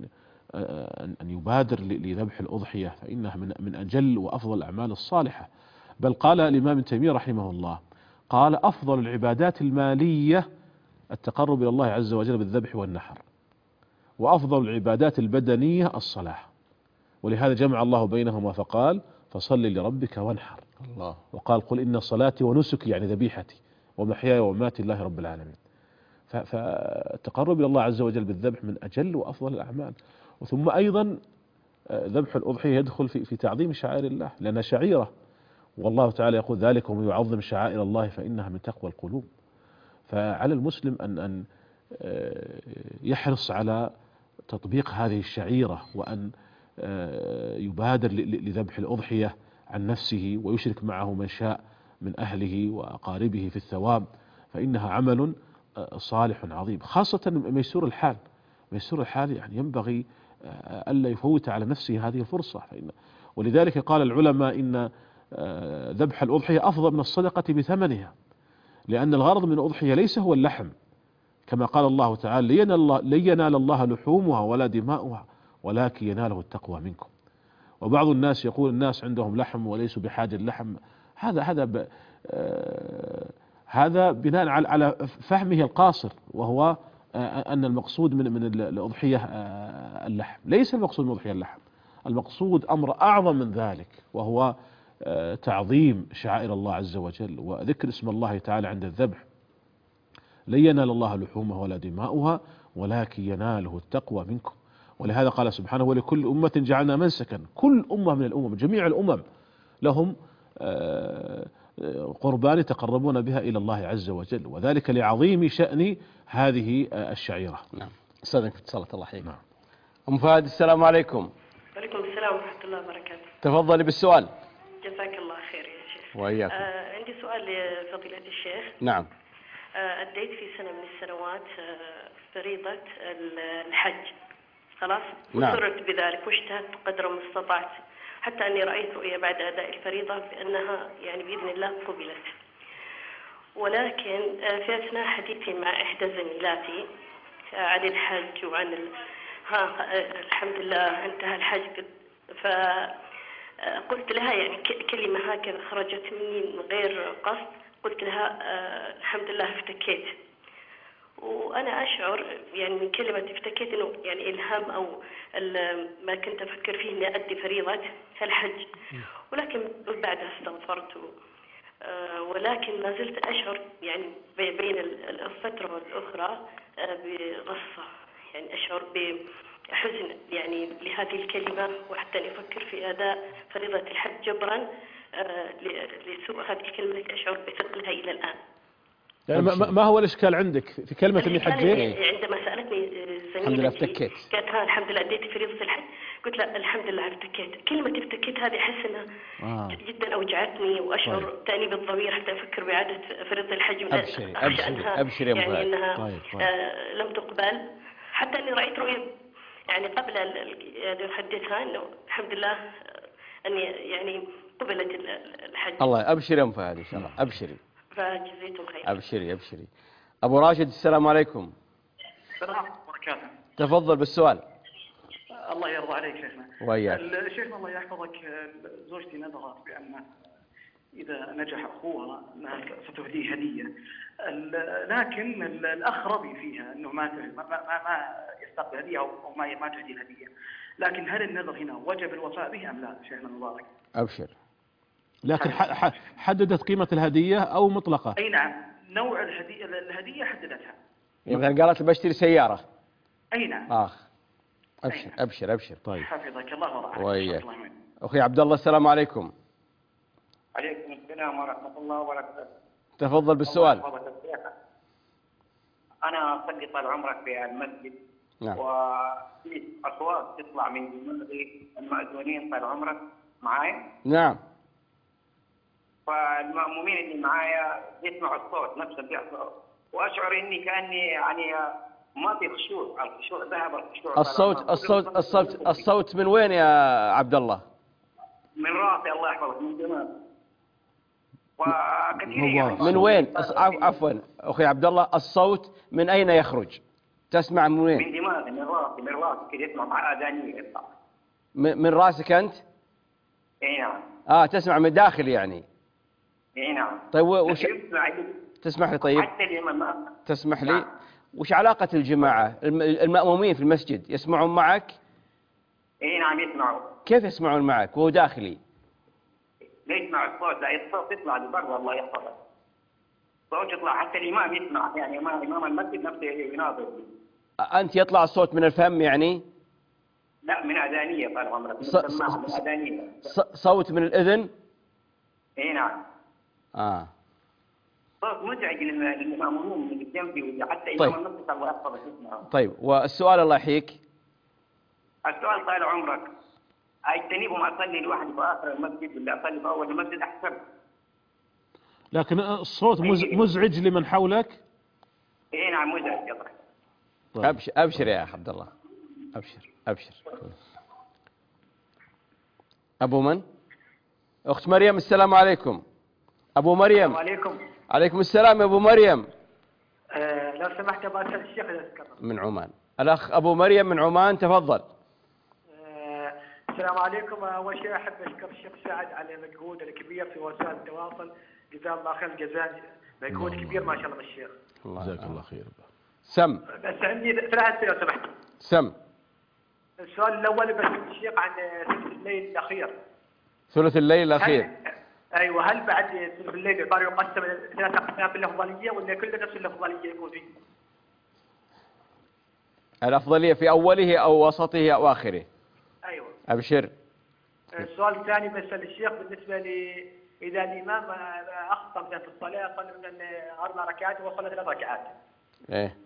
أن يبادر لذبح الأضحية، فإنها من أجل وأفضل الأعمال الصالحة. بل قال الإمام ابن تيمية رحمه الله، قال أفضل العبادات المالية التقرب إلى الله عز وجل بالذبح والنحر، وأفضل العبادات البدنية الصلاة، ولهذا جمع الله بينهما فقال فصل لربك وانحر. الله. وقال قل إن صلاتي ونسكي يعني ذبيحتي ومحياي ومماتي لله رب العالمين. فالتقرب إلى الله عز وجل بالذبح من أجل وأفضل الأعمال. وثم أيضا ذبح الأضحية يدخل في تعظيم شعائر الله، لأنها شعيرة، والله تعالى يقول ذلك ومن يعظم شعائر الله فإنها من تقوى القلوب. فعلى المسلم أن يحرص على تطبيق هذه الشعيرة، وأن يبادر لذبح الأضحية عن نفسه، ويشرك معه من شاء من أهله وأقاربه في الثواب، فإنها عمل صالح عظيم، خاصة ميسور الحال. ميسور الحال يعني ينبغي ألا يفوت على نفسه هذه الفرصة. ولذلك قال العلماء إن ذبح الأضحية أفضل من الصدقة بثمنها، لأن الغرض من الأضحية ليس هو اللحم، كما قال الله تعالى لن ينال الله لحومها ولا دماؤها ولكن يناله التقوى منكم. وبعض الناس يقول الناس عندهم لحم وليسوا بحاجة اللحم، هذا بناء على فهمه القاصر، وهو أن المقصود من الأضحية اللحم. ليس المقصود من الأضحية اللحم، المقصود أمر أعظم من ذلك، وهو تعظيم شعائر الله عز وجل وذكر اسم الله تعالى عند الذبح. لن ينال الله لحومها ولا دماؤها ولكن يناله التقوى منكم. ولهذا قال سبحانه: ولكل أمة جعلنا منسكا. كل أمة من الأمم، جميع الأمم لهم قربان يتقربون بها إلى الله عز وجل، وذلك لعظيم شأن هذه الشعيرة. نعم. استاذنك في اتصالات. الله يحييك. نعم. أم فهد، السلام عليكم. وعليكم السلام ورحمة الله وبركاته. تفضلي بالسؤال. جزاك الله خير يا شيخ. وإياكم. عندي سؤال لفضيلة الشيخ. نعم. أديت في سنة من السنوات فريضة الحج، خلاص، نعم. وسررت بذلك واجتهدت قدر ما استطعت، حتى أني رأيت رؤية بعد أداء الفريضة بأنها يعني بإذن الله قبلت. ولكن في أثناء حديثي مع إحدى زميلاتي عن الحج وعن الحمد لله انتهى الحج، فقلت لها يعني كلمة هكذا خرجت مني من غير قصد، قلت لها الحمد لله افتكيت. وأنا أشعر يعني من كلمة افتكيت إنه يعني إلهام أو ما كنت أفكر فيه إني أدي فريضة الحج، ولكن بعدها استغفرت، ولكن ما زلت أشعر يعني بين الفترة والأخرى بغصة، يعني أشعر بحزن يعني لهذه الكلمة، وحتى أفكر في أداء فريضة الحج جبرا لسوء هذه الكلمة أشعر بثقلها إلى الآن. يعني ما هو الإشكال عندك في كلمة إني حجيت؟ عندما سألتني الحمد لله افتكيت، قالت الحمد لله أديت فريضة الحج، قلت لا الحمد لله افتكيت. كلمة افتكيت هذه أحس أنها جدا أوجعتني، وأشعر تأنيب الضمير حتى أفكر بإعادة فريضة الحج. أبشري يعني أنها لم تقبل، حتى أني رأيت رؤية يعني قبل أن أحدثها أنه الحمد لله أني يعني قبلت الحج. الله. أبشري يا أم فهد إن شاء الله. أبشري. فجزيتم خير. أبشري. أبو راشد، السلام عليكم. السلام ورحمة الله وبركاته. تفضل بالسؤال. الله يرضى عليك شيخنا. وياك. شيخنا الله يحفظك، زوجتي نذرت بأن إذا نجح أخوها أنها ستهديه هدية، لكن الأخ رضي فيها أنه ما يستقبل هدية أو ما تهدي الهدية، لكن هل النذر هنا وجب الوفاء به أم لا شيخنا المبارك؟ أبشر. لكن حددت قيمة الهدية أو مطلقة؟ أي نعم، نوع الهدية حددتها. مثلا قالت بشتري سيارة. أي نعم. أبشر. طيب. حفظك الله ورعاك. وياك. أخي عبد الله، السلام عليكم. عليكم السلام ورحمة الله وبركاته. تفضل بالسؤال. أنا أصلي طال عمرك في المسجد. نعم. وفي أصوات تطلع من المأذونين طال عمرك معاي. نعم. فالمأمومين اللي معايا يسمعوا الصوت نفسه بيحصل، وأشعر إني كأني يعني ما في خشوع، الخشوع ذهب، الخشوع. الصوت من وين يا عبد الله؟ من راسي الله يحفظك، من دماغي. وكثير من وين؟ عفوا أخي عبد الله، الصوت من أين يخرج؟ تسمع من وين؟ من دماغي، من راسي كذا يسمع مع آذاني يطلع. من راسك أنت؟ اي نعم. تسمع من داخل يعني؟ اي نعم. طيب تسمح لي؟ طيب حتى الإمام تسمح لي. وش علاقة الجماعة المأمومين في المسجد يسمعون معك؟ اي نعم يسمعوا. كيف يسمعون معك وهو داخلي؟ لا يسمع الصوت، لا الصوت يطلع لبرا الله يحفظك. الصوت يطلع حتى الإمام يسمع، يعني إمام المسجد نفسه يناظر. أنت يطلع الصوت من الفم يعني؟ لا من أذانية طال عمرك. من أذانية. صوت من الأذن؟ اي نعم. صوت مزعج للمأمومين اللي جنبي، وحتى إمام المسجد الله يحفظك يسمعه. طيب، والسؤال الله يحييك. السؤال طال عمرك، أجتنبهم أصلي لوحدي في آخر المسجد ولا أصلي في أول المسجد أحسن؟ لكن الصوت مزعج لمن حولك؟ إيه نعم مزعج. طيب. أبشر يا عبد الله. أبشر. أبو من؟ أخت مريم، السلام عليكم. أبو مريم. السلام عليكم. عليكم السلام يا أبو مريم. لو سمحت أبغى أسأل الشيخ إذا تكرم. من عمان. الأخ أبو مريم من عمان، تفضل. السلام عليكم. أول شيء أحب أشكر الشيخ سعد على مجهوده الكبير في وسائل التواصل، جزاه الله خير الجزاء، مجهود كبير ما شاء الله من الشيخ. جزاك الله خير. سم. بس عندي 3 أسئلة لو سمحت. سم. السؤال الأول بس الشيخ عن ثلث الليل الأخير. ثلث الليل الأخير. أيوه، هل بعد ثلث الليل يقدر يقسم 3 أقسام بالأفضلية ولا كل نفس الأفضلية يكون فيه؟ الأفضلية في أوله أو وسطه أو آخره؟ أيوه. أبشر. السؤال الثاني بسأل الشيخ بالنسبة إذا الإمام أخطأ مثلا في الصلاة، صلى من 4 ركعات وصلى 3 ركعات. إيه.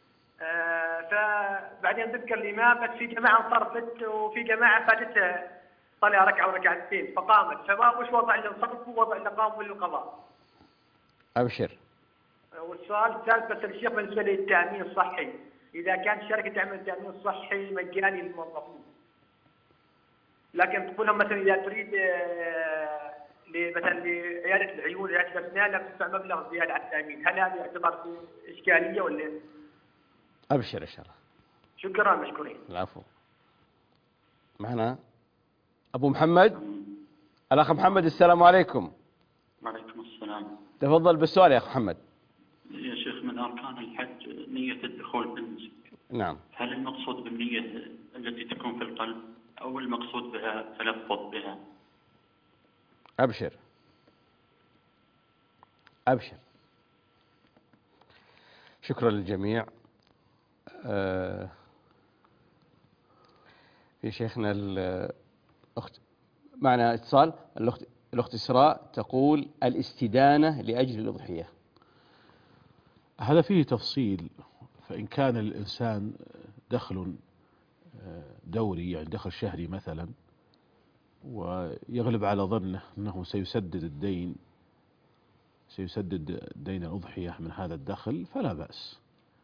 فبعدين ذكر الإمام بس في جماعة انصرفت وفي جماعة فاتتها صلاة ركعة وركعتين فقامت، فما وش وضع اللي انصرفوا ووضع اللي قاموا بالقضاء؟ أبشر. والسؤال الثالث بس الشيخ بالنسبة للتأمين الصحي، إذا كان شركة تعمل التأمين الصحي مجاني للموظفين، لكن تقول لهم مثلا إذا تريد مثلا لعيادة العيون عيادة الأسنان لازم تدفع مبلغ زيادة على التأمين، هل هذا يعتبر إشكالية ولا؟ أبشر إن شاء الله. شكرا مشكورين. العفو. معنا أبو محمد. الأخ محمد السلام عليكم. وعليكم السلام. تفضل بالسؤال يا أخ محمد. يا شيخ، من أركان الحج نية الدخول بالنسك. نعم. هل المقصود بالنية التي تكون في القلب أو المقصود بها تلفظ بها؟ أبشر. أبشر. شكرا للجميع. في شيخنا الأخت معنا اتصال. الأخت إسراء تقول الاستدانة لأجل الأضحية. هذا فيه تفصيل. فإن كان الإنسان دخل دوري يعني دخل شهري مثلا ويغلب على ظنه أنه سيسدد دين الأضحية من هذا الدخل فلا بأس.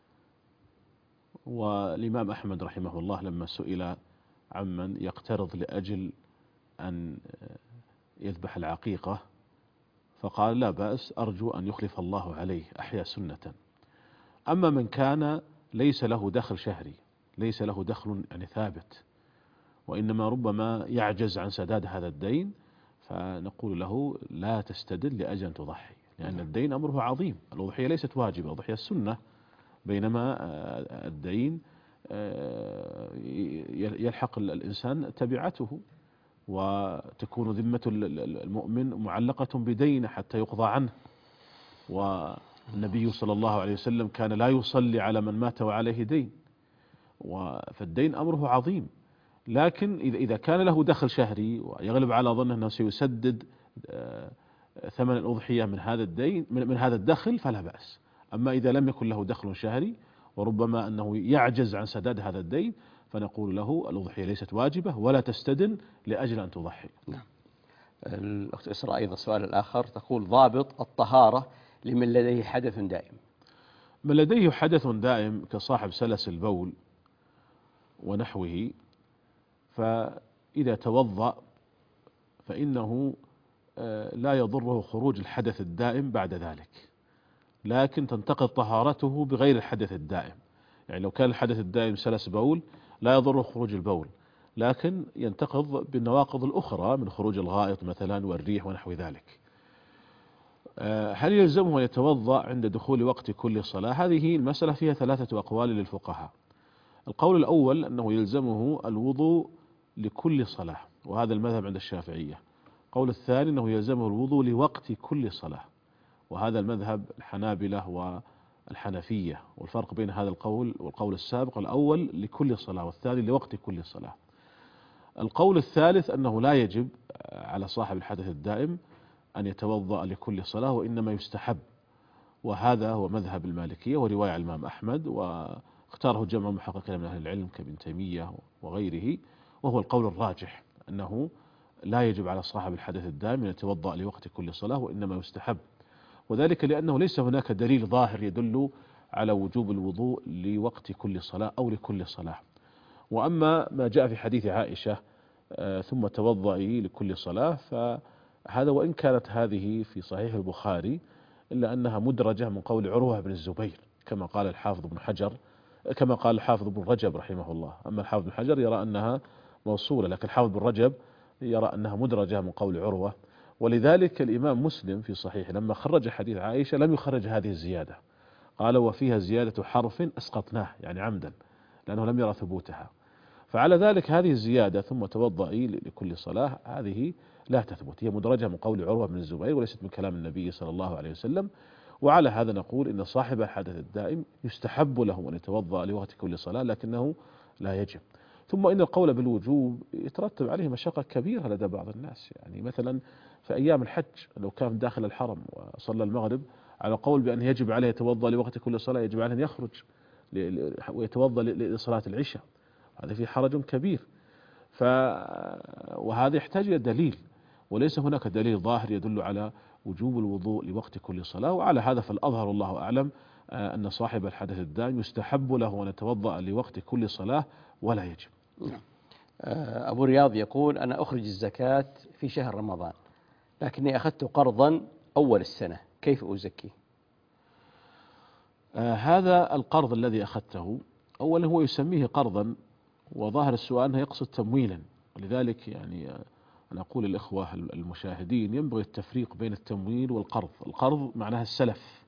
والإمام أحمد رحمه الله لما سئل عمن يقترض لأجل أن يذبح العقيقة فقال لا بأس، أرجو أن يخلف الله عليه، أحيا سنة. أما من كان ليس له دخل شهري، ليس له دخل يعني ثابت، وإنما ربما يعجز عن سداد هذا الدين، فنقول له لا تستدل لأجل أن تضحي، لأن الدين أمره عظيم. الأضحية ليست واجبة، الأضحية السنة، بينما الدين يلحق الإنسان تبعته، وتكون ذمة المؤمن معلقة بدين حتى يقضى عنه. والنبي صلى الله عليه وسلم كان لا يصلي على من مات وعليه دين، فالدين أمره عظيم. لكن إذا كان له دخل شهري ويغلب على ظنه أنه سيسدد ثمن الأضحية من هذا الدين من هذا الدخل فلا بأس. أما إذا لم يكن له دخل شهري وربما أنه يعجز عن سداد هذا الدين فنقول له الأضحية ليست واجبة ولا تستدن لأجل أن تضحي. نعم. الأخت إسراء أيضا السؤال الآخر تقول ضابط الطهارة لمن لديه حدث دائم. من لديه حدث دائم كصاحب سلس البول ونحوه، فإذا توضأ فإنه لا يضره خروج الحدث الدائم بعد ذلك، لكن تنتقض طهارته بغير الحدث الدائم. يعني لو كان الحدث الدائم سلس بول لا يضره خروج البول، لكن ينتقض بالنواقض الأخرى من خروج الغائط مثلا والريح ونحو ذلك. هل يلزمه أن يتوضأ عند دخول وقت كل صلاة؟ هذه المسألة فيها 3 أقوال للفقهاء. القول الأول أنه يلزمه الوضوء لكل صلاة، وهذا المذهب عند الشافعية. القول الثاني أنه يلزمه الوضوء لوقت كل صلاة، وهذا المذهب الحنابلة والحنفية. والفرق بين هذا القول والقول السابق، الأول لكل صلاة والثاني لوقت كل صلاة. القول الثالث أنه لا يجب على صاحب الحدث الدائم أن يتوضأ لكل صلاة، وإنما يستحب، وهذا هو مذهب المالكية ورواية الإمام أحمد، واختاره جمع محققين من أهل العلم كابن تيمية وغيره، وهو القول الراجح أنه لا يجب على صاحب الحدث الدائم أن يتوضأ لوقت كل صلاة، وإنما يستحب، وذلك لأنه ليس هناك دليل ظاهر يدل على وجوب الوضوء لوقت كل صلاة أو لكل صلاة. وأما ما جاء في حديث عائشة ثم توضئي لكل صلاة، فهذا وإن كانت هذه في صحيح البخاري إلا أنها مدرجة من قول عروة بن الزبير كما قال الحافظ ابن رجب رحمه الله. أما الحافظ بن حجر يرى أنها موصولة، لكن حافظ بن رجب يرى أنها مدرجة من قول عروة. ولذلك الإمام مسلم في صحيح لما خرج حديث عائشة لم يخرج هذه الزيادة، قال وفيها زيادة حرف أسقطناه، يعني عمدا، لأنه لم يرى ثبوتها. فعلى ذلك هذه الزيادة ثم توضئي لكل صلاة هذه لا تثبت، هي مدرجة من قول عروة بن الزبير وليست من كلام النبي صلى الله عليه وسلم. وعلى هذا نقول إن صاحب الحدث الدائم يستحب له أن يتوضأ لوقت كل صلاة لكنه لا يجب. ثم إن القول بالوجوب يترتب عليه مشقة كبيرة لدى بعض الناس، يعني مثلا في أيام الحج لو كان داخل الحرم وصلى المغرب على قول بأنه يجب عليه يتوضأ لوقت كل صلاة، يجب عليه أن يخرج ويتوضأ لصلاة العشاء، هذا فيه حرج كبير. وهذا يحتاج إلى دليل، وليس هناك دليل ظاهر يدل على وجوب الوضوء لوقت كل صلاة. وعلى هذا فالأظهر والله أعلم أن صاحب الحدث الدائم يستحب له أن يتوضأ لوقت كل صلاة ولا يجب. أبو رياض يقول أنا أخرج الزكاة في شهر رمضان لكني أخذت قرضا أول السنة، كيف أزكيه؟ هذا القرض الذي أخذته أولا هو يسميه قرضا، وظاهر السؤال أنه يقصد تمويلا، ولذلك يعني أنا أقول للإخوة المشاهدين ينبغي التفريق بين التمويل والقرض. القرض معناها السلف،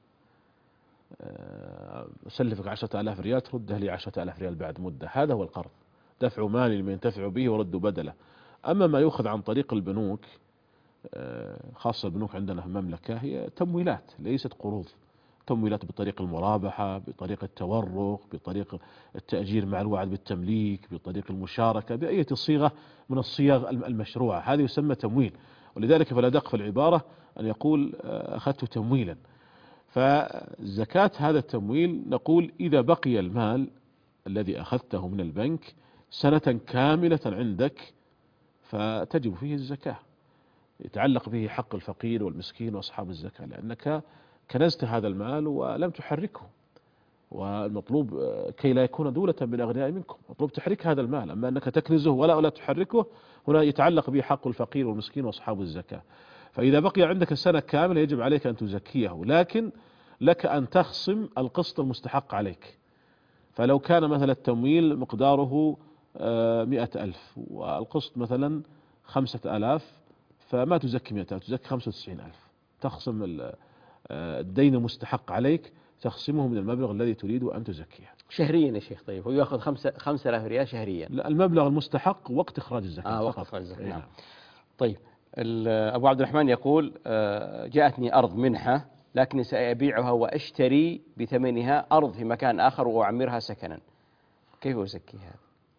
أسلفك 10,000 ريال تردها لي 10,000 ريال بعد مدة، هذا هو القرض، دفع مال لمن ينتفع به ورد بدله. أما ما يؤخذ عن طريق البنوك خاصة البنوك عندنا في المملكة هي تمويلات ليست قروض، تمويلات بطريق المرابحة، بطريق التورق، بطريق التأجير مع الوعد بالتمليك، بطريق المشاركة، بأية صيغة من الصيغ المشروعة، هذه يسمى تمويل. ولذلك فالأدق في العبارة أن يقول أخذت تمويلا. فزكاة هذا التمويل نقول إذا بقي المال الذي أخذته من البنك سنة كاملة عندك فتجب فيه الزكاة، يتعلق به حق الفقير والمسكين وأصحاب الزكاة، لأنك كنزت هذا المال ولم تحركه، والمطلوب كي لا يكون دولة بالأغنياء منكم، مطلوب تحريك هذا المال. أما أنك تكنزه ولا تحركه هنا يتعلق به حق الفقير والمسكين وأصحاب الزكاة. فإذا بقي عندك السنة كاملة يجب عليك أن تزكيه، لكن لك أن تخصم القسط المستحق عليك. فلو كان مثلا التمويل مقداره 100,000 والقسط مثلا 5,000 فما تزكي 100,000 تزكي 95,000، تخصم الدين المستحق عليك تخصمه من المبلغ الذي تريد أن تزكيه. شهريا يا شيخ؟ طيب هو يأخذ 5,000 ريال شهريا؟ لا، المبلغ المستحق وقت إخراج الزكاة. وقت إخراج الزكاة. نعم. طيب أبو عبد الرحمن يقول جاءتني أرض منحة لكني سأبيعها وأشتري بثمنها أرض في مكان آخر وأعمرها سكنا، كيف أزكيها؟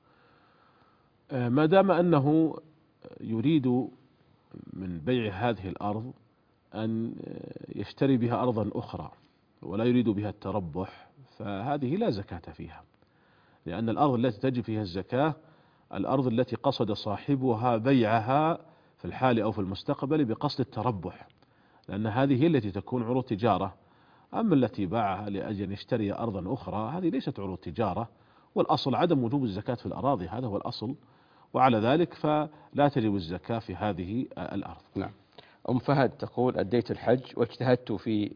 ما دام أنه يريد من بيع هذه الأرض أن يشتري بها أرضا أخرى ولا يريد بها التربح فهذه لا زكاة فيها، لأن الأرض التي تجب فيها الزكاة الأرض التي قصد صاحبها بيعها في الحال أو في المستقبل بقصد التربح، لأن هذه هي التي تكون عروض تجارة. أما التي باعها لأجل أن يشتري أرضا أخرى هذه ليست عروض تجارة، والأصل عدم وجوب الزكاة في الأراضي، هذا هو الأصل، وعلى ذلك فلا تجب الزكاة في هذه الأرض. نعم. أم فهد تقول أديت الحج واجتهدت في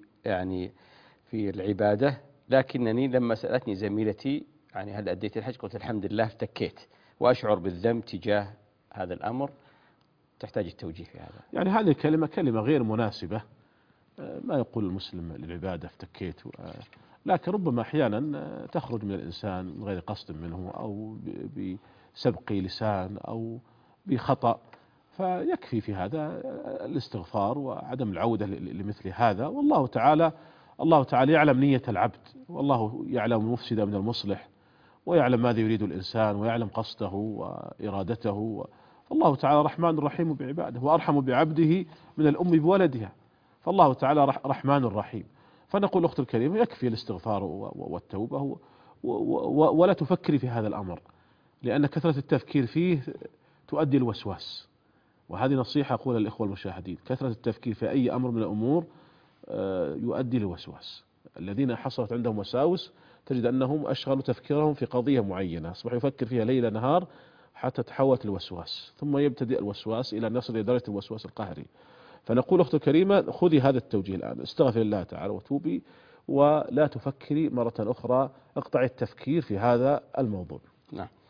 العبادة، لكنني لما سألتني زميلتي يعني هل أديت الحج قلت الحمد لله افتكيت، وأشعر بالذنب تجاه هذا الأمر، تحتاج التوجيه في هذا. يعني هذه الكلمة كلمة غير مناسبة، ما يقول المسلم للعبادة افتكيت، لكن ربما أحيانا تخرج من الإنسان من غير قصد منه أو بسبق لسان أو بخطأ، فيكفي في هذا الاستغفار وعدم العودة لمثل هذا. والله تعالى يعلم نية العبد، والله يعلم المفسد من المصلح، ويعلم ماذا يريد الإنسان، ويعلم قصده وإرادته. فالله تعالى رحمن رحيم بعباده، وأرحم بعبده من الأم بولدها، فالله تعالى رحمن رحيم. فنقول أخت الكريمة يكفي الاستغفار والتوبة، ولا تفكري في هذا الأمر، لأن كثرة التفكير فيه تؤدي الوسواس، وهذه نصيحة أقولها للإخوة المشاهدين، كثرة التفكير في أي أمر من الأمور يؤدي للوسواس. الذين حصلت عندهم وساوس تجد أنهم أشغلوا تفكيرهم في قضية معينة، أصبح يفكر فيها ليل نهار حتى تحولت الوسواس، ثم يبتدئ الوسواس إلى أن يصل إلى درجة الوسواس القهري. فنقول أخت الكريمة خذي هذا التوجيه الآن، استغفر الله تعالى وتوبي، ولا تفكري مرة أخرى، اقطعي التفكير في هذا الموضوع. نعم.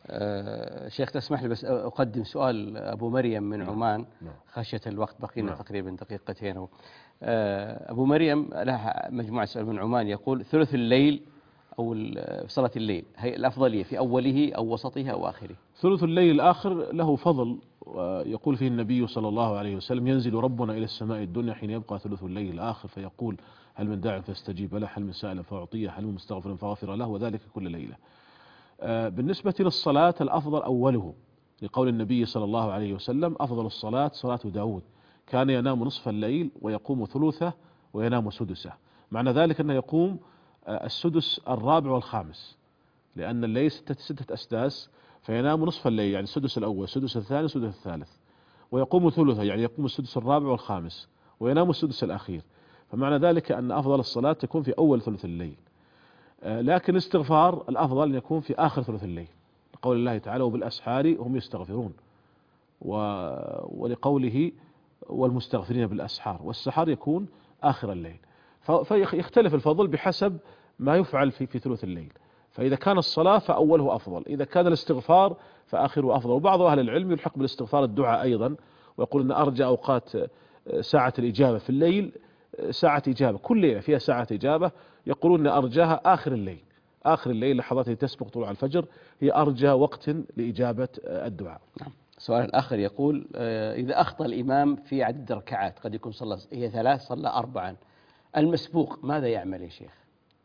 شيخ تسمح لي بس أقدم سؤال أبو مريم من عمان نعم. خشية الوقت، بقينا نعم. تقريبا دقيقتين. أبو مريم لها مجموعة سؤال من عمان، يقول ثلث الليل أو صلاة الليل هي الأفضلية في أوله أو وسطه أو آخره؟ ثلث الليل الآخر له فضل، ويقول فيه النبي صلى الله عليه وسلم: ينزل ربنا إلى السماء الدنيا حين يبقى ثلث الليل الآخر فيقول: هل من داع فاستجيب له، هل من سائل فأعطيه، هل من مستغفر فغفر له، وذلك كل ليلة. بالنسبة للصلاة الأفضل أوله، لقول النبي صلى الله عليه وسلم: أفضل الصلاة صلاة داود، كان ينام نصف الليل ويقوم ثلثه وينام سدسه. معنى ذلك أنه يقوم السدس الرابع والخامس، لأن الليل ستة أسداس، فينام نصف الليل يعني السدس الأول، السدس الثاني، السدس الثالث، ويقوم ثلثه يعني يقوم السدس الرابع والخامس، وينام السدس الأخير. فمعنى ذلك أن أفضل الصلاة تكون في أول ثلث الليل، لكن الاستغفار الأفضل أن يكون في آخر ثلث الليل، لقول الله تعالى: وبالأسحار هم يستغفرون، ولقوله: والمستغفرين بالأسحار، والسحر يكون آخر الليل. فيختلف الفضل بحسب ما يفعل في ثلث الليل. فإذا كان الصلاة فأوله أفضل، إذا كان الاستغفار فآخره أفضل. وبعض أهل العلم يلحق بالاستغفار الدعاء أيضا، ويقول أن أرجى أوقات ساعة الإجابة في الليل ساعة إجابة، كل ليلة فيها ساعة إجابة، يقولون أن أرجاها آخر الليل، آخر الليل لحظات تسبق طلوع الفجر هي أرجى وقت لإجابة الدعاء. نعم. السؤال الآخر يقول: إذا أخطأ الإمام في عدد ركعات، قد يكون صلى هي 3 صلى 4، المسبوق ماذا يعمل يا شيخ؟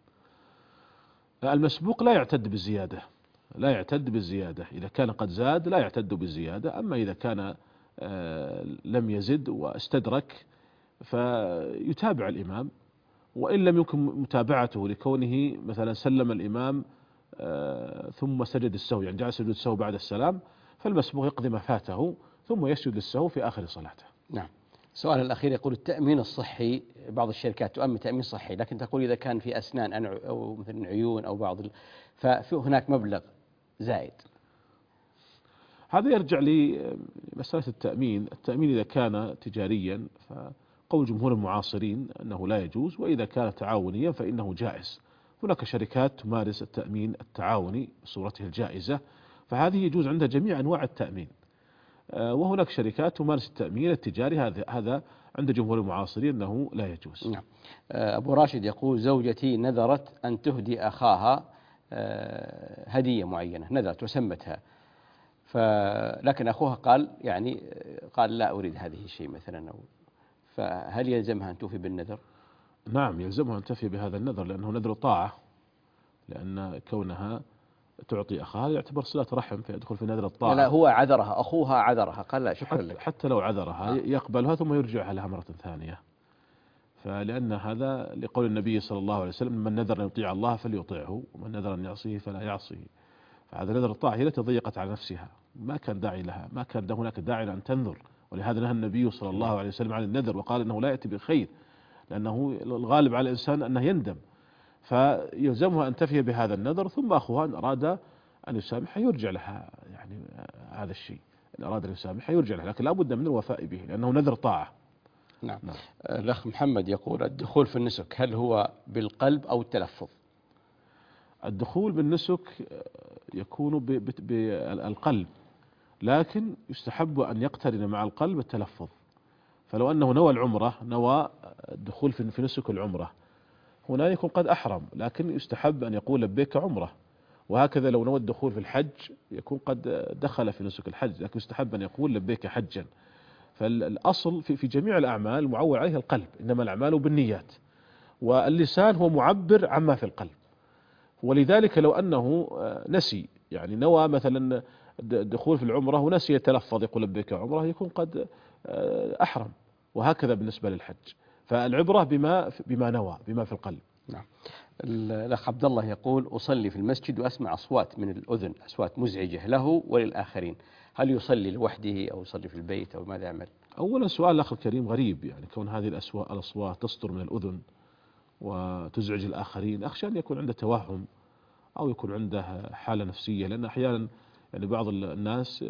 المسبوق لا يعتد بالزيادة، لا يعتد بالزيادة، إذا كان قد زاد لا يعتد بالزيادة. أما إذا كان لم يزد واستدرك فيتابع الإمام، وإن لم يمكن متابعته لكونه مثلا سلم الإمام ثم سجد السهو، يعني جعل سجود السهو بعد السلام، فالمسبوق يقضي ما فاته ثم يسجد للسهو في آخر صلاته. نعم. السؤال الأخير يقول: التأمين الصحي، بعض الشركات تؤمن تأمين صحي، لكن تقول إذا كان في أسنان أو مثلا عيون أو ففي هناك مبلغ زائد. هذا يرجع لمسألة التأمين. التأمين إذا كان تجاريا فقول جمهور المعاصرين أنه لا يجوز، وإذا كان تعاونيا فإنه جائز. هناك شركات تمارس التأمين التعاوني بصورته الجائزة، فهذه يجوز عندها جميع أنواع التأمين. وهناك شركات تمارس التأمين التجاري، هذا عند جمهور المعاصرين أنه لا يجوز. نعم. أبو راشد يقول: زوجتي نذرت أن تهدي أخاها هدية معينة، نذرت وسمتها، لكن أخوها قال لا أريد هذه الشيء مثلا، فهل يلزمها أن توفي بالنذر؟ نعم، يلزمها أن تفي بهذا النذر، لأنه نذر طاعة، لأن كونها تعطي أخاها يعتبر صلة رحم فيدخل في نذر الطاعة. لا، هو عذرها، أخوها عذرها، قال لا شكرا لك. حتى لو عذرها يقبلها ثم يرجعها لها مرة ثانية، فلأن هذا لقول النبي صلى الله عليه وسلم: من نذر أن يطيع الله فليطيعه، ومن نذر أن يعصيه فلا يعصيه. فهذا نذر الطاعة هي التي ضيقت على نفسها، ما كان داعي لها، ما كان هناك داعي أن تنذر، ولهذا نهى النبي صلى الله عليه وسلم عن النذر، وقال إنه لا يأتي بخير، لأنه الغالب على الإنسان أنه يندم، فيلزمها أن تفي بهذا النذر، ثم أخوها إن أراد أن يسامحها يرجع لها، يعني هذا الشيء إن أراد أن يسامحها يرجع لها، لكن لا بد من الوفاء به لأنه نذر طاعة. نعم. الأخ محمد يقول: الدخول في النسك هل هو بالقلب أو التلفظ؟ الدخول بالنسك يكون بالقلب، لكن يستحب أن يقترن مع القلب التلفظ. فلو أنه نوى العمرة، نوى الدخول في نسك العمرة، هنا يكون قد أحرم، لكن يستحب أن يقول لبيك عمرة. وهكذا لو نوى الدخول في الحج يكون قد دخل في نسك الحج، لكن يستحب أن يقول لبيك حجا. فالأصل في جميع الأعمال معول عليها القلب، إنما الأعمال بالنيات، واللسان هو معبر عما في القلب. ولذلك لو أنه نسي، يعني نوى مثلا الدخول في العمرة ونسي يتلفظ يقول لبيك عمرة، يكون قد أحرم. وهكذا بالنسبة للحج، فالعبرة بما نوى، بما في القلب. نعم. الأخ عبد الله يقول: أصلي في المسجد وأسمع أصوات من الأذن، أصوات مزعجة له وللآخرين، هل يصلي لوحده أو يصلي في البيت أو ماذا يعمل؟ أولا سؤال الأخ الكريم غريب، يعني كون هذه الأصوات تصدر من الأذن وتزعج الآخرين، أخشى أن يكون عنده توهم أو يكون عنده حالة نفسية، لأن أحيانا يعني بعض الناس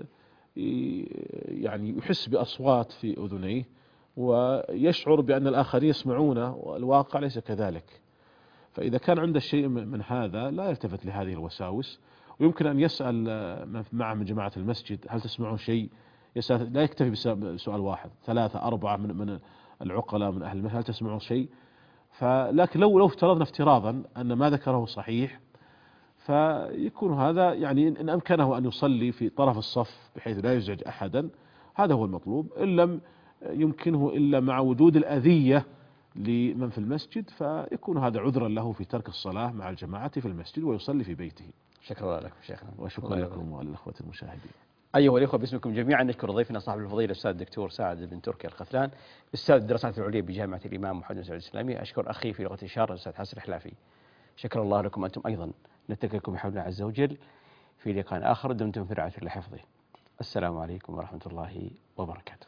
يعني يحس بأصوات في أذنيه ويشعر بأن الآخرين يسمعونه، والواقع ليس كذلك. فإذا كان عنده شيء من هذا لا يلتفت لهذه الوساوس، ويمكن أن يسأل من معه من جماعة المسجد هل تسمعون شيء، يسأل لا يكتفي بسؤال واحد، 3 4 من العقلاء من أهل المسجد هل تسمعون شيء. لكن لو افترضنا افتراضا أن ما ذكره صحيح، فيكون هذا يعني إن أمكنه أن يصلي في طرف الصف بحيث لا يزعج أحدا، هذا هو المطلوب. إن لم يمكنه إلا مع وجود الأذية لمن في المسجد، فيكون هذا عذرا له في ترك الصلاة مع الجماعة في المسجد ويصلي في بيته. شكرا لكم شيخنا، وشكرا لكم وللأخوة المشاهدين. أيها الأخوة، باسمكم جميعا نشكر ضيفنا صاحب الفضيلة الأستاذ الدكتور سعد بن تركي الخثلان، أستاذ الدراسات العليا بجامعة الإمام محمد بن سعود الإسلامية. أشكر أخي في لغة الإشارة الأستاذ حسن الحلافي. شكر الله لكم أنتم أيضا. نترككم بحول الله عز وجل في لقاء آخر، دمتم في رعاية الله حفظه. السلام عليكم ورحمة الله وبركاته.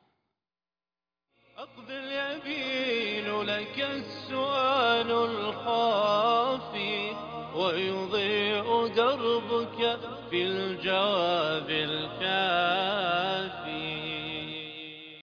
أقبل يبين لك السؤال الخافي، ويضيء دربك في الجواب الكافي.